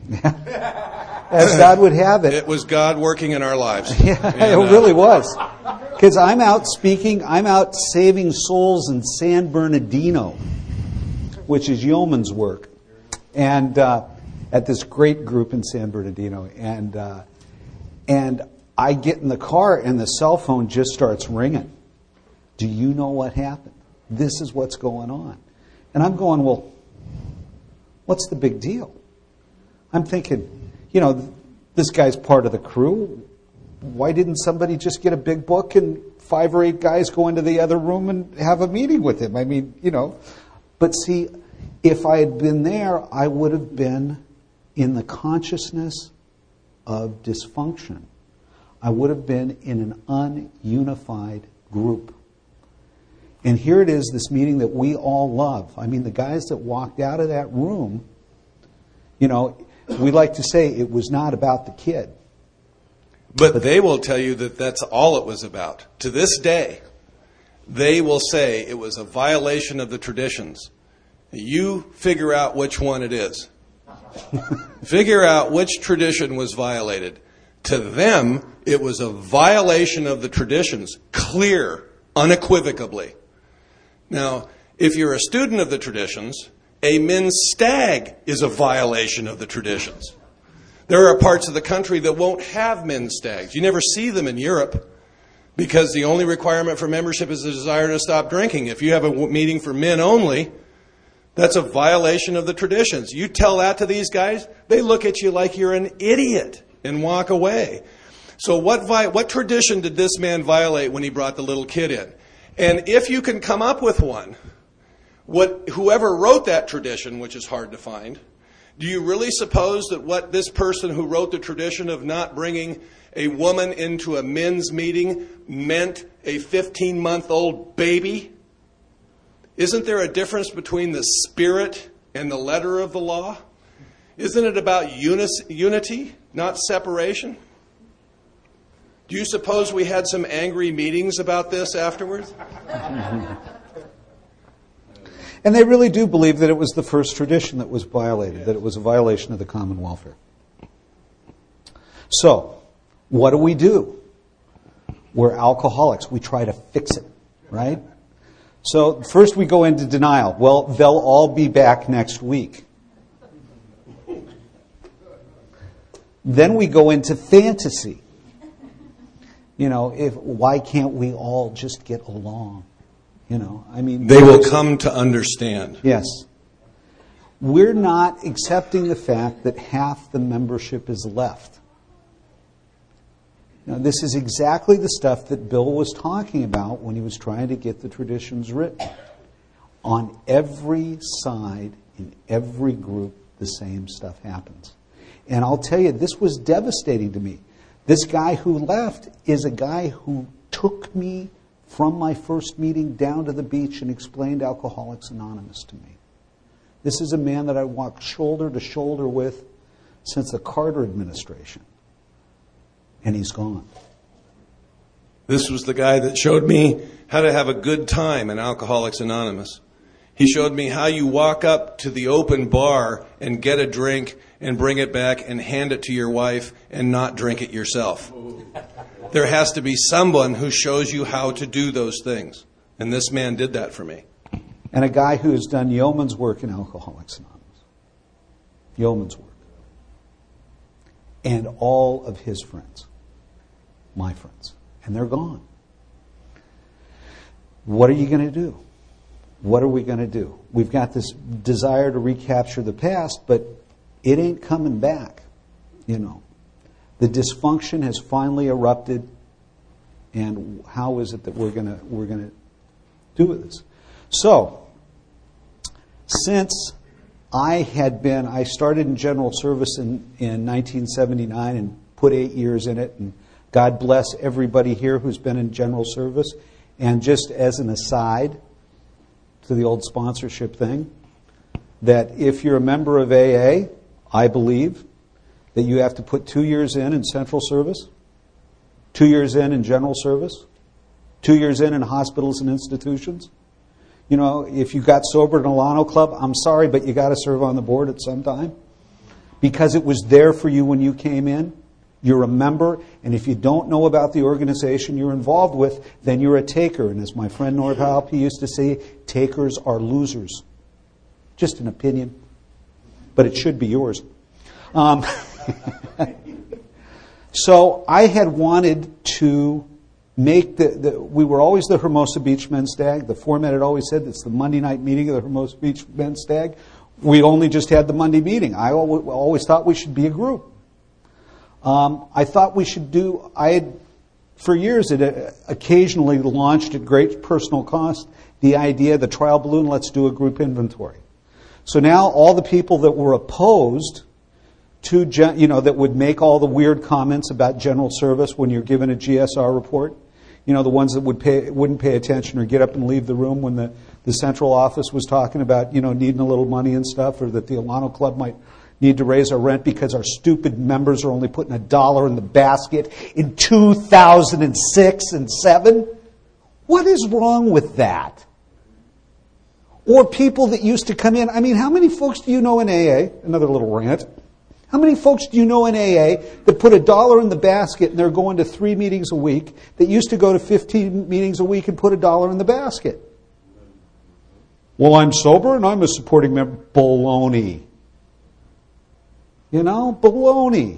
As God would have it. It was God working in our lives. Yeah, and, it uh, really was. Because I'm out speaking, I'm out saving souls in San Bernardino, which is yeoman's work. And uh, at this great group in San Bernardino. And uh, and I get in the car and the cell phone just starts ringing. Do you know what happened? This is what's going on. And I'm going, well, what's the big deal? I'm thinking, you know, this guy's part of the crew. Why didn't somebody just get a big book and five or eight guys go into the other room and have a meeting with him? I mean, you know. But see, if I had been there, I would have been in the consciousness of dysfunction. I would have been in an ununified group. And here it is, this meeting that we all love. I mean, the guys that walked out of that room, you know, we like to say it was not about the kid. But, but they will tell you that that's all it was about. To this day, they will say it was a violation of the traditions. You figure out which one it is. Figure out which tradition was violated. To them, it was a violation of the traditions, clear, unequivocally. Now, if you're a student of the traditions, a men's stag is a violation of the traditions. There are parts of the country that won't have men's stags. You never see them in Europe because the only requirement for membership is the desire to stop drinking. If you have a meeting for men only, That's a violation of the traditions. You tell that to these guys, they look at you like you're an idiot and walk away. So what vi- what tradition did this man violate when he brought the little kid in? And if you can come up with one, what whoever wrote that tradition, which is hard to find, do you really suppose that what this person who wrote the tradition of not bringing a woman into a men's meeting meant a fifteen-month-old baby? Isn't there a difference between the spirit and the letter of the law? Isn't it about unis- unity, not separation? Do you suppose we had some angry meetings about this afterwards? And they really do believe that it was the first tradition that was violated, that it was a violation of the common welfare. So, what do we do? We're alcoholics. We try to fix it, right? So, first we go into denial. Well, they'll all be back next week. Then we go into fantasy. You know, if why can't we all just get along? You know, I mean, they will come to understand. Yes. We're not accepting the fact that half the membership is left. Now, this is exactly the stuff that Bill was talking about when he was trying to get the traditions written. On every side, in every group, the same stuff happens. And I'll tell you, this was devastating to me. This guy who left is a guy who took me from my first meeting down to the beach and explained Alcoholics Anonymous to me. This is a man that I walked shoulder to shoulder with since the Carter administration. And he's gone. This was the guy that showed me how to have a good time in Alcoholics Anonymous. He showed me how you walk up to the open bar and get a drink and bring it back and hand it to your wife and not drink it yourself. There has to be someone who shows you how to do those things. And this man did that for me. And a guy who has done yeoman's work in Alcoholics Anonymous. Yeoman's work. And all of his friends. My friends. And they're gone. What are you going to do? What are we going to do? We've got this desire to recapture the past, but it ain't coming back, you know. The dysfunction has finally erupted, and how is it that we're going to we're going to do with this? So, since I had been, I started in general service in, in nineteen seventy-nine and put eight years in it, and God bless everybody here who's been in general service. And just as an aside to the old sponsorship thing, that if you're a member of A A, I believe that you have to put two years in in central service, two years in in general service, two years in in hospitals and institutions. You know, if you got sober in a Alano Club, I'm sorry, but you got to serve on the board at some time. Because it was there for you when you came in. You're a member, and if you don't know about the organization you're involved with, then you're a taker. And as my friend Nord Halpe used to say, takers are losers. Just an opinion, but it should be yours. Um, so I had wanted to make the, the, we were always the Hermosa Beach Men's Stag. The format had always said it's the Monday night meeting of the Hermosa Beach Men's Stag. We only just had the Monday meeting. I always thought we should be a group. Um, I thought we should do, I had, for years, it occasionally launched at great personal cost the idea, the trial balloon, let's do a group inventory. So now all the people that were opposed to, you know, that would make all the weird comments about general service when you're given a G S R report, you know, the ones that would pay, wouldn't pay attention or get up and leave the room when the, the central office was talking about, you know, needing a little money and stuff, or that the Alano Club might need to raise our rent because our stupid members are only putting a dollar in the basket in two thousand six and seven. What is wrong with that? Or people that used to come in. I mean, how many folks do you know in A A? Another little rant. How many folks do you know in A A that put a dollar in the basket and they're going to three meetings a week, that used to go to fifteen meetings a week and put a dollar in the basket? Well, I'm sober and I'm a supporting member. Baloney. You know, baloney.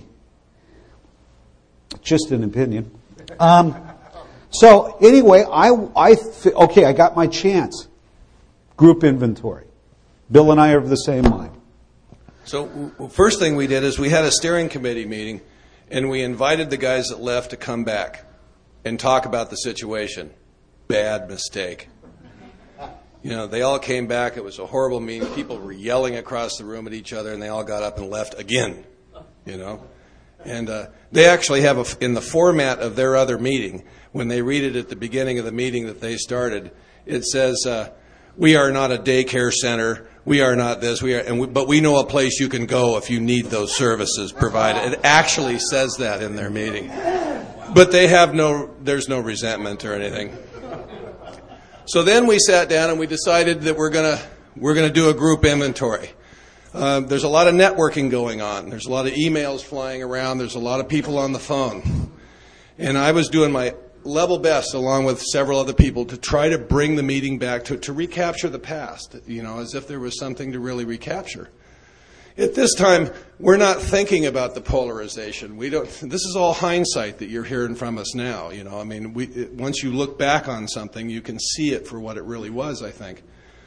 Just an opinion. Um, so anyway, I, I, okay, I got my chance. Group inventory. Bill and I are of the same mind. So w- first thing we did is we had a steering committee meeting, and we invited the guys that left to come back and talk about the situation. Bad mistake. You know, they all came back. It was a horrible meeting. People were yelling across the room at each other, and they all got up and left again, you know. And uh, they actually have, a, in the format of their other meeting, when they read it at the beginning of the meeting that they started, it says, uh, we are not a daycare center. We are not this. We are, and we, but we know a place you can go if you need those services provided. It actually says that in their meeting. But they have no, there's no resentment or anything. So then we sat down and we decided that we're gonna we're gonna do a group inventory. Uh, there's a lot of networking going on. There's a lot of emails flying around. There's a lot of people on the phone. And I was doing my level best, along with several other people, to try to bring the meeting back to to recapture the past, you know, as if there was something to really recapture. At this time, we're not thinking about the polarization. We don't. This is all hindsight that you're hearing from us now. You know, I mean, we, it, once you look back on something, you can see it for what it really was, I think.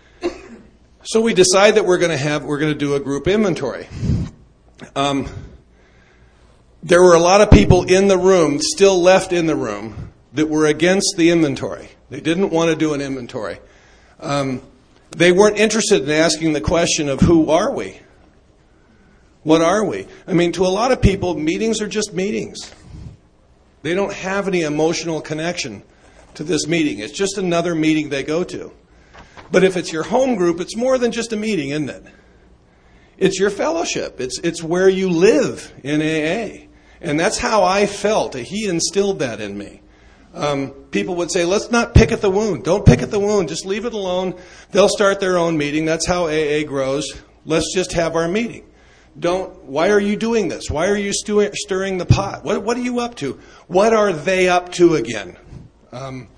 So we decide that we're going to have we're going to do a group inventory. Um, there were a lot of people in the room, still left in the room, that were against the inventory. They didn't want to do an inventory. Um, they weren't interested in asking the question of who are we? What are we? I mean, to a lot of people, meetings are just meetings. They don't have any emotional connection to this meeting. It's just another meeting they go to. But if it's your home group, it's more than just a meeting, isn't it? It's your fellowship. It's it's where you live in A A. And that's how I felt. He instilled that in me. Um, people would say, let's not pick at the wound. Don't pick at the wound. Just leave it alone. They'll start their own meeting. That's how A A grows. Let's just have our meeting. Don't. Why are you doing this? Why are you stu- stirring the pot? What, what are you up to? What are they up to again? Um,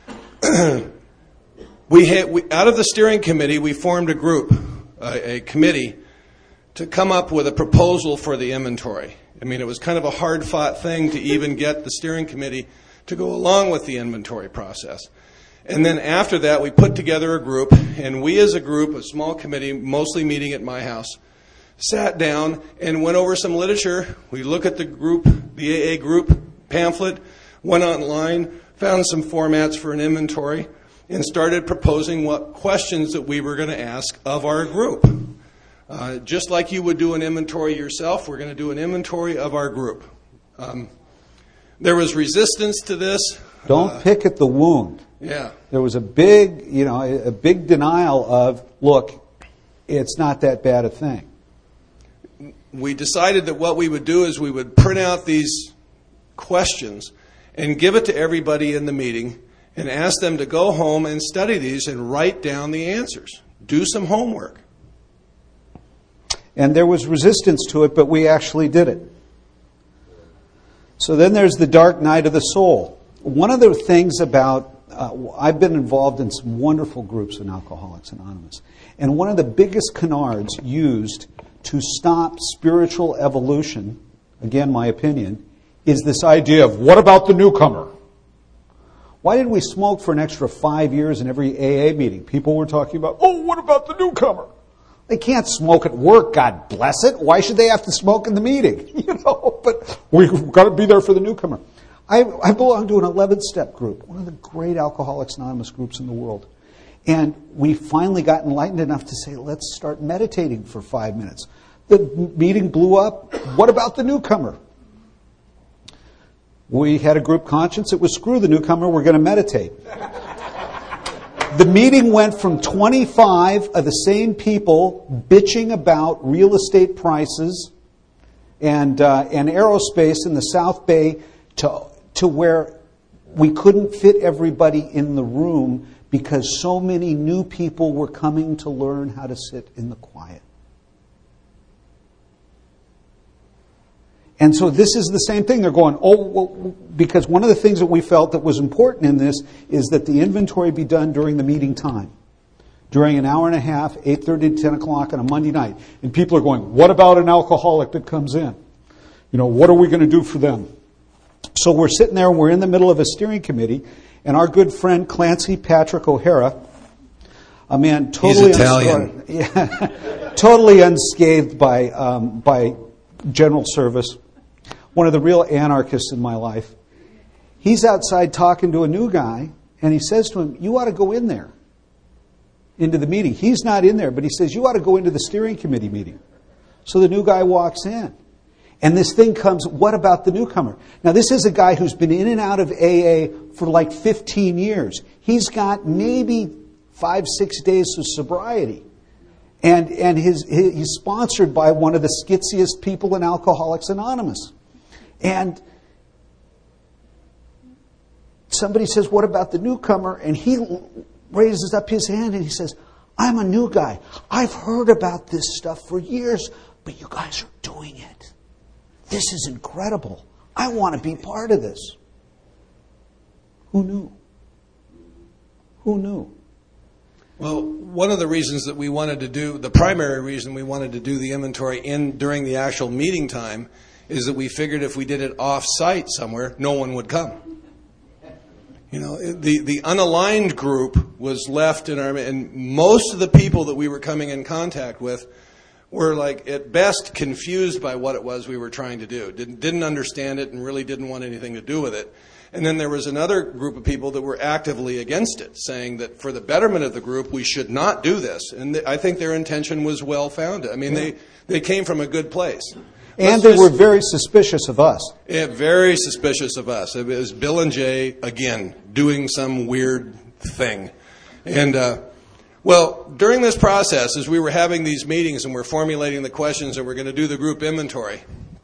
we, had, we out of the steering committee, we formed a group, a, a committee, to come up with a proposal for the inventory. I mean, it was kind of a hard-fought thing to even get the steering committee to go along with the inventory process. And then after that, we put together a group, and we as a group, a small committee, mostly meeting at my house, sat down and went over some literature. We looked at the group, the A A group pamphlet, went online, found some formats for an inventory, and started proposing what questions that we were going to ask of our group. Uh, just like you would do an inventory yourself, we're going to do an inventory of our group. Um, there was resistance to this. Don't uh, pick at the wound. Yeah. There was a big, you know, a big denial of, look, it's not that bad a thing. We decided that what we would do is we would print out these questions and give it to everybody in the meeting and ask them to go home and study these and write down the answers. Do some homework. And there was resistance to it, but we actually did it. So then there's the dark night of the soul. One of the things about, uh, I've been involved in some wonderful groups in Alcoholics Anonymous, and one of the biggest canards used to stop spiritual evolution, again my opinion, is this idea of, what about the newcomer? Why did we smoke for an extra five years in every A A meeting? People were talking about, oh, what about the newcomer? They can't smoke at work, God bless it. Why should they have to smoke in the meeting? You know, but we've got to be there for the newcomer. I, I belong to an eleven-step group, one of the great Alcoholics Anonymous groups in the world. And we finally got enlightened enough to say, let's start meditating for five minutes. The meeting blew up. What about the newcomer? We had a group conscience. It was, screw the newcomer, we're going to meditate. The meeting went from twenty-five of the same people bitching about real estate prices and uh, and aerospace in the South Bay to to where we couldn't fit everybody in the room because so many new people were coming to learn how to sit in the quiet. And so this is the same thing. They're going, oh, well, because one of the things that we felt that was important in this is that the inventory be done during the meeting time, during an hour and a half, eight thirty to ten o'clock on a Monday night. And people are going, what about an alcoholic that comes in? You know, what are we going to do for them? So we're sitting there and we're in the middle of a steering committee, and our good friend Clancy Patrick O'Hara A man totally He's Italian. unscathed, yeah, totally unscathed by um, by general service. One of the real anarchists in my life. He's outside talking to a new guy, and he says to him, "You ought to go in there, into the meeting." He's not in there, but he says, "You ought to go into the steering committee meeting." So the new guy walks in. And this thing comes, what about the newcomer? Now, this is a guy who's been in and out of A A for like fifteen years. He's got maybe five, six days of sobriety. And and his, his he's sponsored by one of the skitziest people in Alcoholics Anonymous. And somebody says, what about the newcomer? And he raises up his hand and he says, I'm a new guy. I've heard about this stuff for years, but you guys are doing it. This is incredible. I want to be part of this. Who knew? Who knew? Well, one of the reasons that we wanted to do, the primary reason we wanted to do the inventory in during the actual meeting time is that we figured if we did it off-site somewhere, no one would come. You know, the, the unaligned group was left in our, and most of the people that we were coming in contact with were like, at best, confused by what it was we were trying to do. Didn't, didn't understand it and really didn't want anything to do with it. And then there was another group of people that were actively against it, saying that for the betterment of the group, we should not do this. And th- I think their intention was well-founded. I mean, they, they came from a good place. And Let's they just, were very suspicious of us. Yeah, very suspicious of us. It was Bill and Jay, again, doing some weird thing. And, uh, well, during this process, as we were having these meetings and we're formulating the questions and we're going to do the group inventory,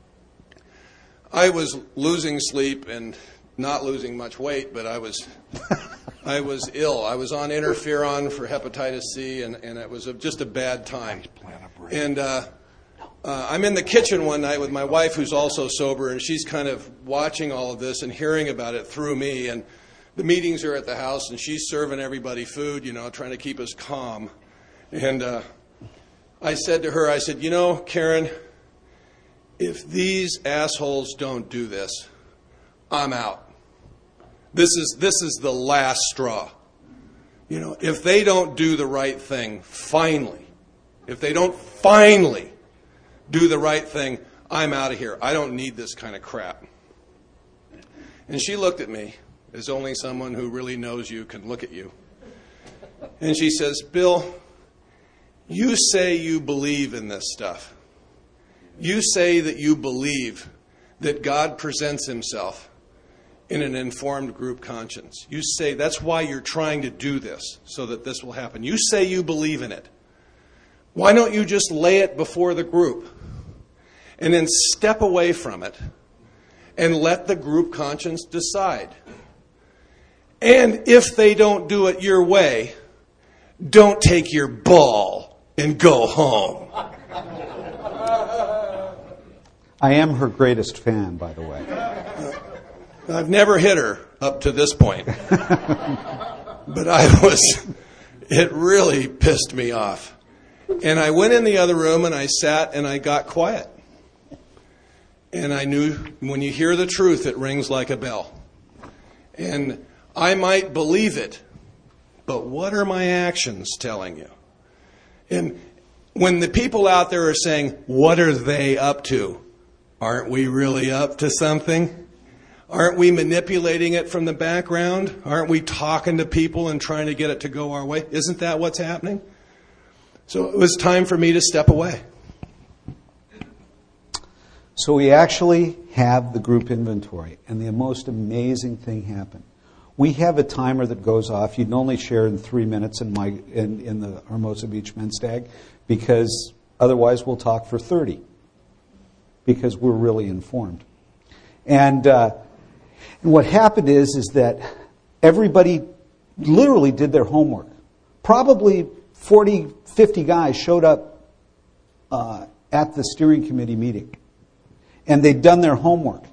I was losing sleep and not losing much weight, but I was I was ill. I was on interferon for hepatitis C, and, and it was a, just a bad time. And uh, uh, I'm in the kitchen one night with my wife, who's also sober, and she's kind of watching all of this and hearing about it through me. And the meetings are at the house, and she's serving everybody food, you know, trying to keep us calm. And uh, I said to her, I said, you know, Karen, if these assholes don't do this, I'm out. This is this is the last straw. You know, if they don't do the right thing, finally, if they don't finally do the right thing, I'm out of here. I don't need this kind of crap. And she looked at me, as only someone who really knows you can look at you. And she says, Bill, you say you believe in this stuff. You say that you believe that God presents himself in an informed group conscience. You say that's why you're trying to do this, so that this will happen. You say you believe in it. Why don't you just lay it before the group and then step away from it and let the group conscience decide? And if they don't do it your way, don't take your ball and go home. I am her greatest fan, by the way. I've never hit her up to this point. But I was, it really pissed me off. And I went in the other room and I sat and I got quiet. And I knew when you hear the truth, it rings like a bell. And I might believe it, but what are my actions telling you? And when the people out there are saying, what are they up to? Aren't we really up to something? Aren't we manipulating it from the background? Aren't we talking to people and trying to get it to go our way? Isn't that what's happening? So it was time for me to step away. So we actually have the group inventory, and the most amazing thing happened. We have a timer that goes off. You can only share in three minutes in my in, in the Hermosa Beach Men's Stag, because otherwise we'll talk for thirty, because we're really informed. And, uh, and what happened is is that everybody literally did their homework. Probably forty, fifty guys showed up uh, at the steering committee meeting, and they'd done their homework.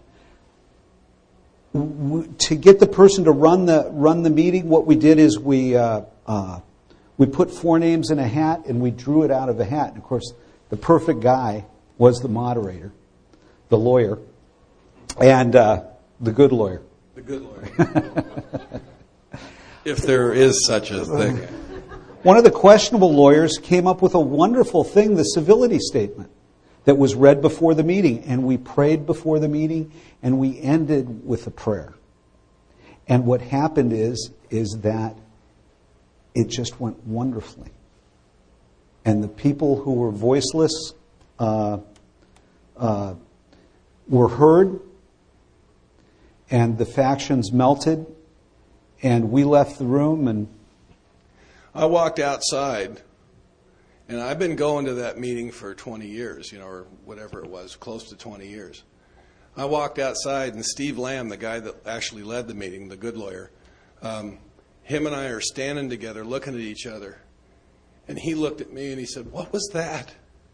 To get the person to run the run the meeting, what we did is we uh, uh, we put four names in a hat and we drew it out of a hat. And of course, the perfect guy was the moderator, the lawyer, and uh, the good lawyer. The good lawyer. If there is such a thing. One of the questionable lawyers came up with a wonderful thing, the civility statement, that was read before the meeting. And we prayed before the meeting, and we ended with a prayer. And what happened is, is that it just went wonderfully. And the people who were voiceless uh, uh, were heard, and the factions melted, and we left the room. And I walked outside, and I've been going to that meeting for twenty years, you know, or whatever it was, close to twenty years. I walked outside, and Steve Lamb, the guy that actually led the meeting, the good lawyer, um, him and I are standing together looking at each other. And he looked at me and he said, "What was that?"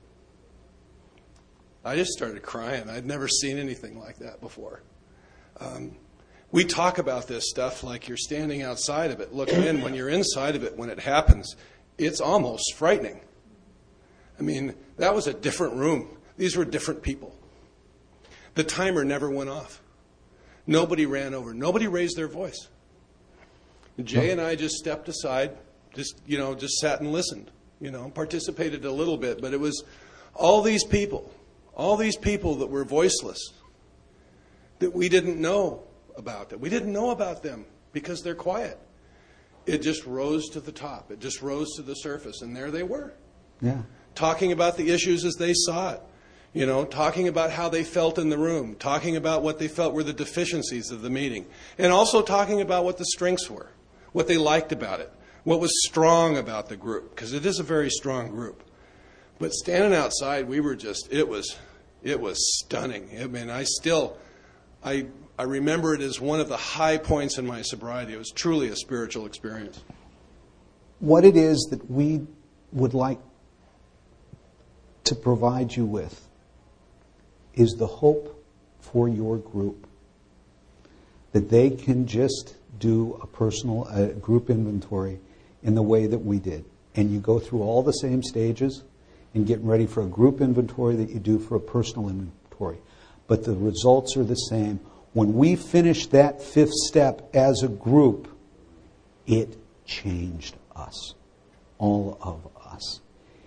I just started crying. I'd never seen anything like that before. Um, we talk about this stuff like you're standing outside of it, looking in. When you're inside of it, when it happens, it's almost frightening. I mean, that was a different room. These were different people. The timer never went off. Nobody ran over. Nobody raised their voice. Jay and I just stepped aside. Just, you know, just sat and listened, you know, participated a little bit. But it was all these people, all these people that were voiceless, that we didn't know about, that we didn't know about them because they're quiet. It just rose to the top. It just rose to the surface. And there they were. Yeah. Talking about the issues as they saw it. You know, talking about how they felt in the room. Talking about what they felt were the deficiencies of the meeting. And also talking about what the strengths were. What they liked about it. What was strong about the group, because it is a very strong group. But standing outside, we were just, it was, it was stunning. I mean, I still, I, I remember it as one of the high points in my sobriety. It was truly a spiritual experience. What it is that we would like to provide you with is the hope for your group that they can just do a personal a group inventory in the way that we did. And you go through all the same stages in getting ready for a group inventory that you do for a personal inventory. But the results are the same. When we finished that fifth step as a group, it changed us. All of us.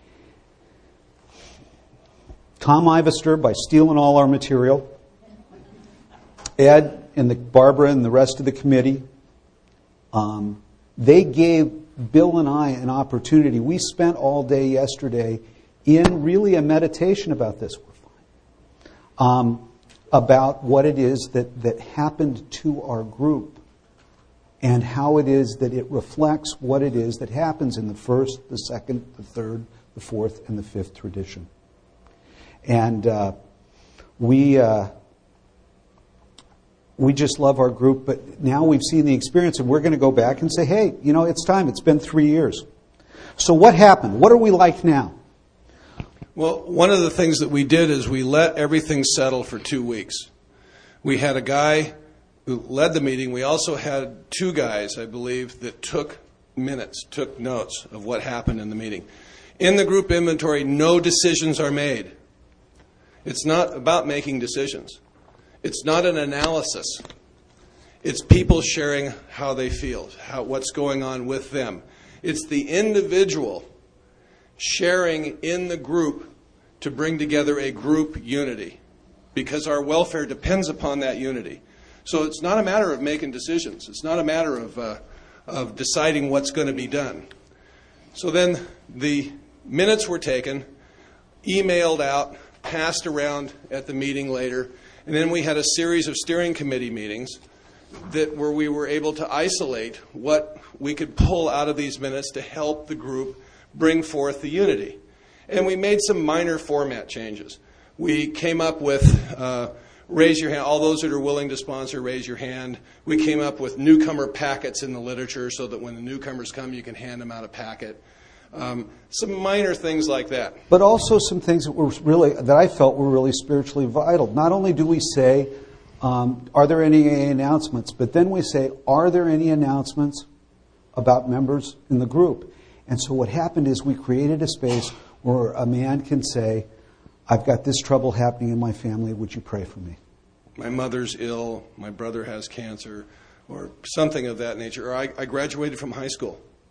Tom Ivester, by stealing all our material. Ed and the Barbara and the rest of the committee, um, they gave Bill and I an opportunity. We spent all day yesterday in really a meditation about this. We're fine. Um, about what it is that, that happened to our group and how it is that it reflects what it is that happens in the first, the second, the third, the fourth, and the fifth tradition. And uh, we uh, we just love our group, but now we've seen the experience, and we're going to go back and say, hey, you know, it's time. It's been three years. So what happened? What are we like now? Well, one of the things that we did is we let everything settle for two weeks. We had a guy who led the meeting. We also had two guys, I believe, that took minutes, took notes of what happened in the meeting. In the group inventory, no decisions are made. It's not about making decisions. It's not an analysis. It's people sharing how they feel, how, what's going on with them. It's the individual sharing in the group to bring together a group unity, because our welfare depends upon that unity. So it's not a matter of making decisions. It's not a matter of uh, of deciding what's going to be done. So then the minutes were taken, emailed out, passed around at the meeting later, and then we had a series of steering committee meetings that where we were able to isolate what we could pull out of these minutes to help the group bring forth the unity. And we made some minor format changes. We came up with uh, raise your hand. All those that are willing to sponsor, raise your hand. We came up with newcomer packets in the literature so that when the newcomers come, you can hand them out a packet. Um, some minor things like that. But also some things that were really that I felt were really spiritually vital. Not only do we say, um, are there any announcements? But then we say, are there any announcements about members in the group? And so what happened is we created a space where a man can say, I've got this trouble happening in my family. Would you pray for me? My mother's ill. My brother has cancer, or something of that nature. Or I, I graduated from high school.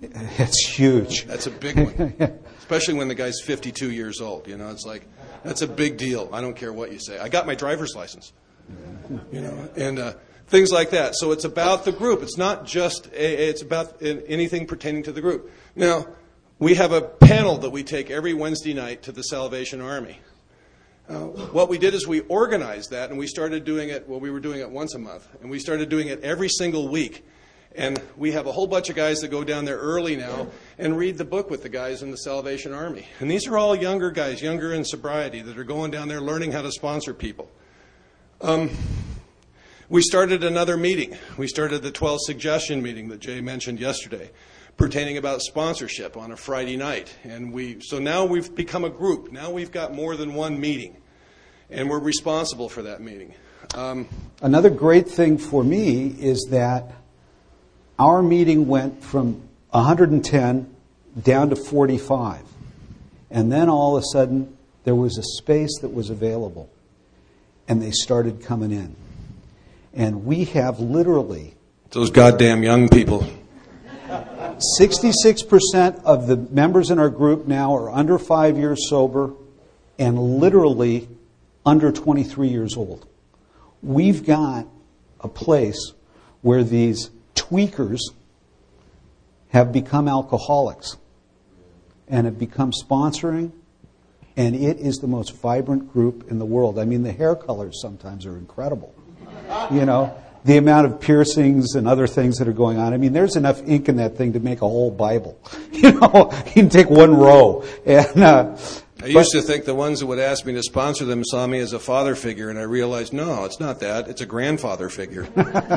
It's huge. That's a big one. Especially when the guy's fifty-two years old. You know, it's like, that's a big deal. I don't care what you say. I got my driver's license. You know, and uh, things like that. So it's about the group. It's not just, a, it's about anything pertaining to the group. Now, we have a panel that we take every Wednesday night to the Salvation Army. Uh, what we did is we organized that, and we started doing it, well, we were doing it once a month, and we started doing it every single week. And we have a whole bunch of guys that go down there early now and read the book with the guys in the Salvation Army. And these are all younger guys, younger in sobriety, that are going down there learning how to sponsor people. Um, we started another meeting. We started the twelve suggestion meeting that Jay mentioned yesterday, pertaining about sponsorship on a Friday night. And we so now we've become a group. Now we've got more than one meeting, and we're responsible for that meeting. Um, Another great thing for me is that our meeting went from one hundred ten down to forty-five. And then all of a sudden, there was a space that was available. And they started coming in. And we have literally... Those goddamn young people. sixty-six percent of the members in our group now are under five years sober and literally under twenty-three years old. We've got a place where these tweakers have become alcoholics and have become sponsoring, and it is the most vibrant group in the world. I mean, the hair colors sometimes are incredible. You know, the amount of piercings and other things that are going on. I mean, there's enough ink in that thing to make a whole Bible. You know, you can take one row. And uh, I used to think the ones that would ask me to sponsor them saw me as a father figure, and I realized, no, it's not that. It's a grandfather figure.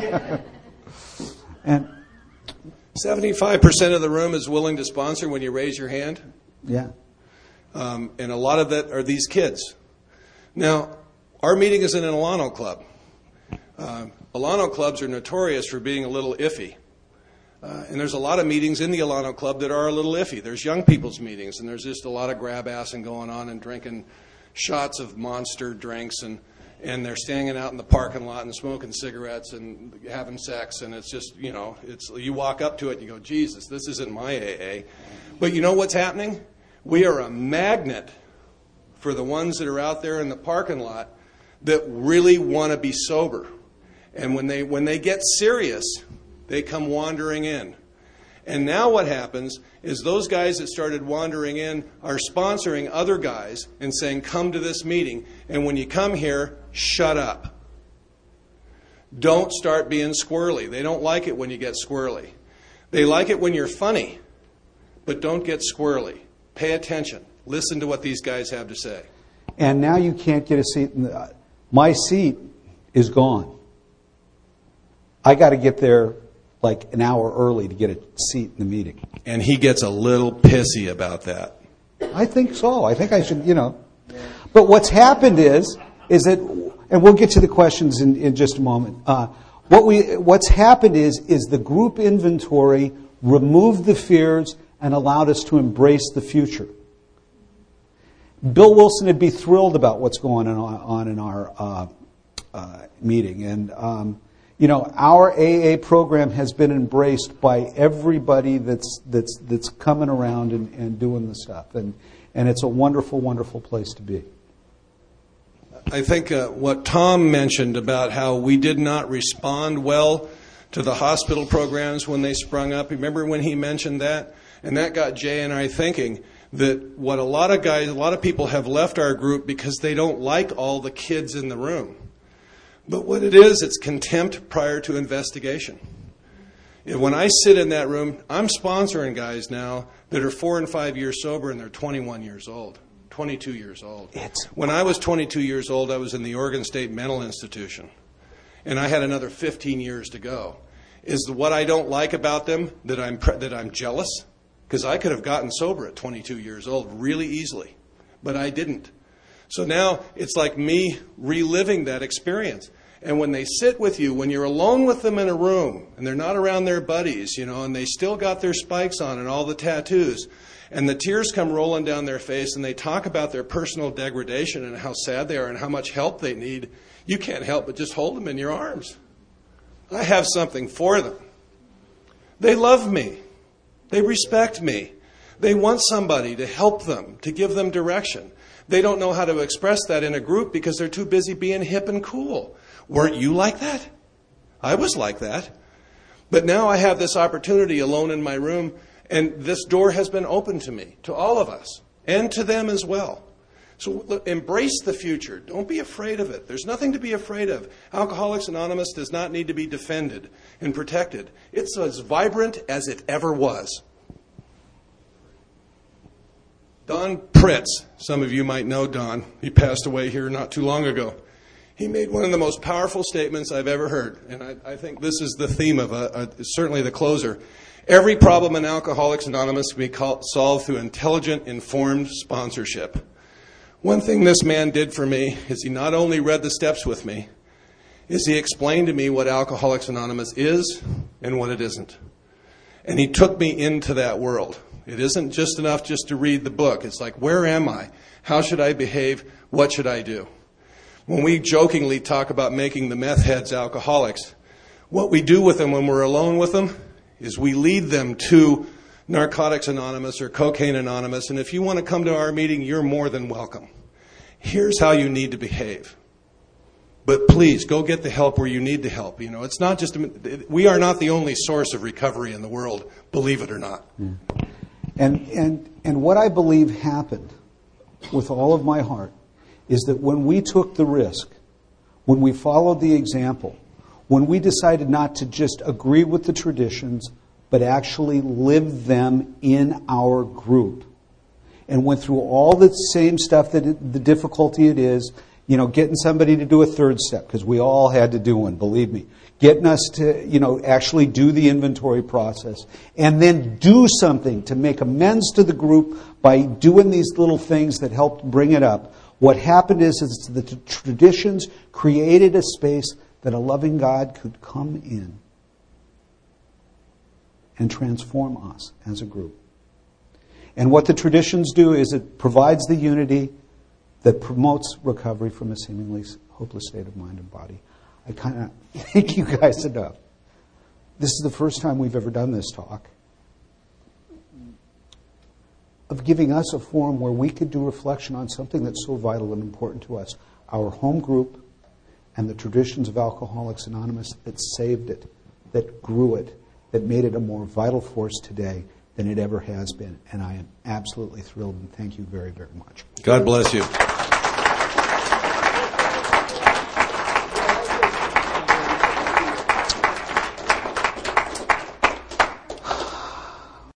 And seventy-five percent of the room is willing to sponsor when you raise your hand. Yeah. Um, and a lot of that are these kids. Now, our meeting is in an Alano club. Uh, Alano clubs are notorious for being a little iffy. Uh, and there's a lot of meetings in the Alano club that are a little iffy. There's young people's meetings, and there's just a lot of grab-assing going on and drinking shots of Monster drinks, and, and they're standing out in the parking lot and smoking cigarettes and having sex, and it's just, you know, it's you walk up to it and you go, Jesus, this isn't my A A. But you know what's happening? We are a magnet for the ones that are out there in the parking lot that really want to be sober. And when they when they get serious, they come wandering in. And now what happens is those guys that started wandering in are sponsoring other guys and saying, come to this meeting. And when you come here, shut up. Don't start being squirrely. They don't like it when you get squirrely. They like it when you're funny, but don't get squirrely. Pay attention. Listen to what these guys have to say. And now you can't get a seat. In the, my seat is gone. I got to get there like an hour early to get a seat in the meeting. And he gets a little pissy about that. I think so. I think I should, you know. But what's happened is, is that, and we'll get to the questions in, in just a moment. Uh, what we, what's happened is, is the group inventory removed the fears and allowed us to embrace the future. Bill Wilson would be thrilled about what's going on in our uh, uh, meeting. And, um, you know, our A A program has been embraced by everybody that's that's that's coming around and, and doing the stuff. And, and it's a wonderful, wonderful place to be. I think uh, what Tom mentioned about how we did not respond well to the hospital programs when they sprung up. Remember when he mentioned that? And that got Jay and I thinking that what a lot of guys, a lot of people have left our group because they don't like all the kids in the room. But what it is, it's contempt prior to investigation. When I sit in that room, I'm sponsoring guys now that are four and five years sober and they're twenty-one years old, twenty-two years old. It's when I was twenty-two years old, I was in the Oregon State Mental Institution. And I had another fifteen years to go. Is what I don't like about them that I'm that I'm jealous? Because I could have gotten sober at twenty-two years old really easily, but I didn't. So now it's like me reliving that experience. And when they sit with you, when you're alone with them in a room, and they're not around their buddies, you know, and they still got their spikes on and all the tattoos, and the tears come rolling down their face, and they talk about their personal degradation and how sad they are and how much help they need, you can't help but just hold them in your arms. I have something for them. They love me. They respect me. They want somebody to help them, to give them direction. They don't know how to express that in a group because they're too busy being hip and cool. Weren't you like that? I was like that. But now I have this opportunity alone in my room, and this door has been opened to me, to all of us, and to them as well. So look, embrace the future. Don't be afraid of it. There's nothing to be afraid of. Alcoholics Anonymous does not need to be defended and protected. It's as vibrant as it ever was. Don Pritz, some of you might know Don. He passed away here not too long ago. He made one of the most powerful statements I've ever heard, and I, I think this is the theme of a, a, certainly the closer. Every problem in Alcoholics Anonymous can be called, solved through intelligent, informed sponsorship. One thing this man did for me is he not only read the steps with me, is he explained to me what Alcoholics Anonymous is and what it isn't. And he took me into that world. It isn't just enough just to read the book. It's like, where am I? How should I behave? What should I do? When we jokingly talk about making the meth heads alcoholics, what we do with them when we're alone with them is we lead them to Narcotics Anonymous or Cocaine Anonymous. And if you want to come to our meeting, you're more than welcome. Here's how you need to behave. But please, go get the help where you need the help. You know, it's not just, we are not the only source of recovery in the world, believe it or not. Mm. And, and, and what I believe happened with all of my heart is that when we took the risk, when we followed the example, when we decided not to just agree with the traditions, but actually live them in our group, and went through all the same stuff, that it, the difficulty it is, you know, getting somebody to do a third step, because we all had to do one, believe me. Getting us to, you know, actually do the inventory process, and then do something to make amends to the group by doing these little things that helped bring it up. What happened is, is the traditions created a space that a loving God could come in and transform us as a group. And what the traditions do is it provides the unity that promotes recovery from a seemingly hopeless state of mind and body. I kind of thank you guys enough. This is the first time we've ever done this talk, of giving us a forum where we could do reflection on something that's so vital and important to us. Our home group and the traditions of Alcoholics Anonymous that saved it, that grew it, that made it a more vital force today than it ever has been. And I am absolutely thrilled, and thank you very, very much. God bless you.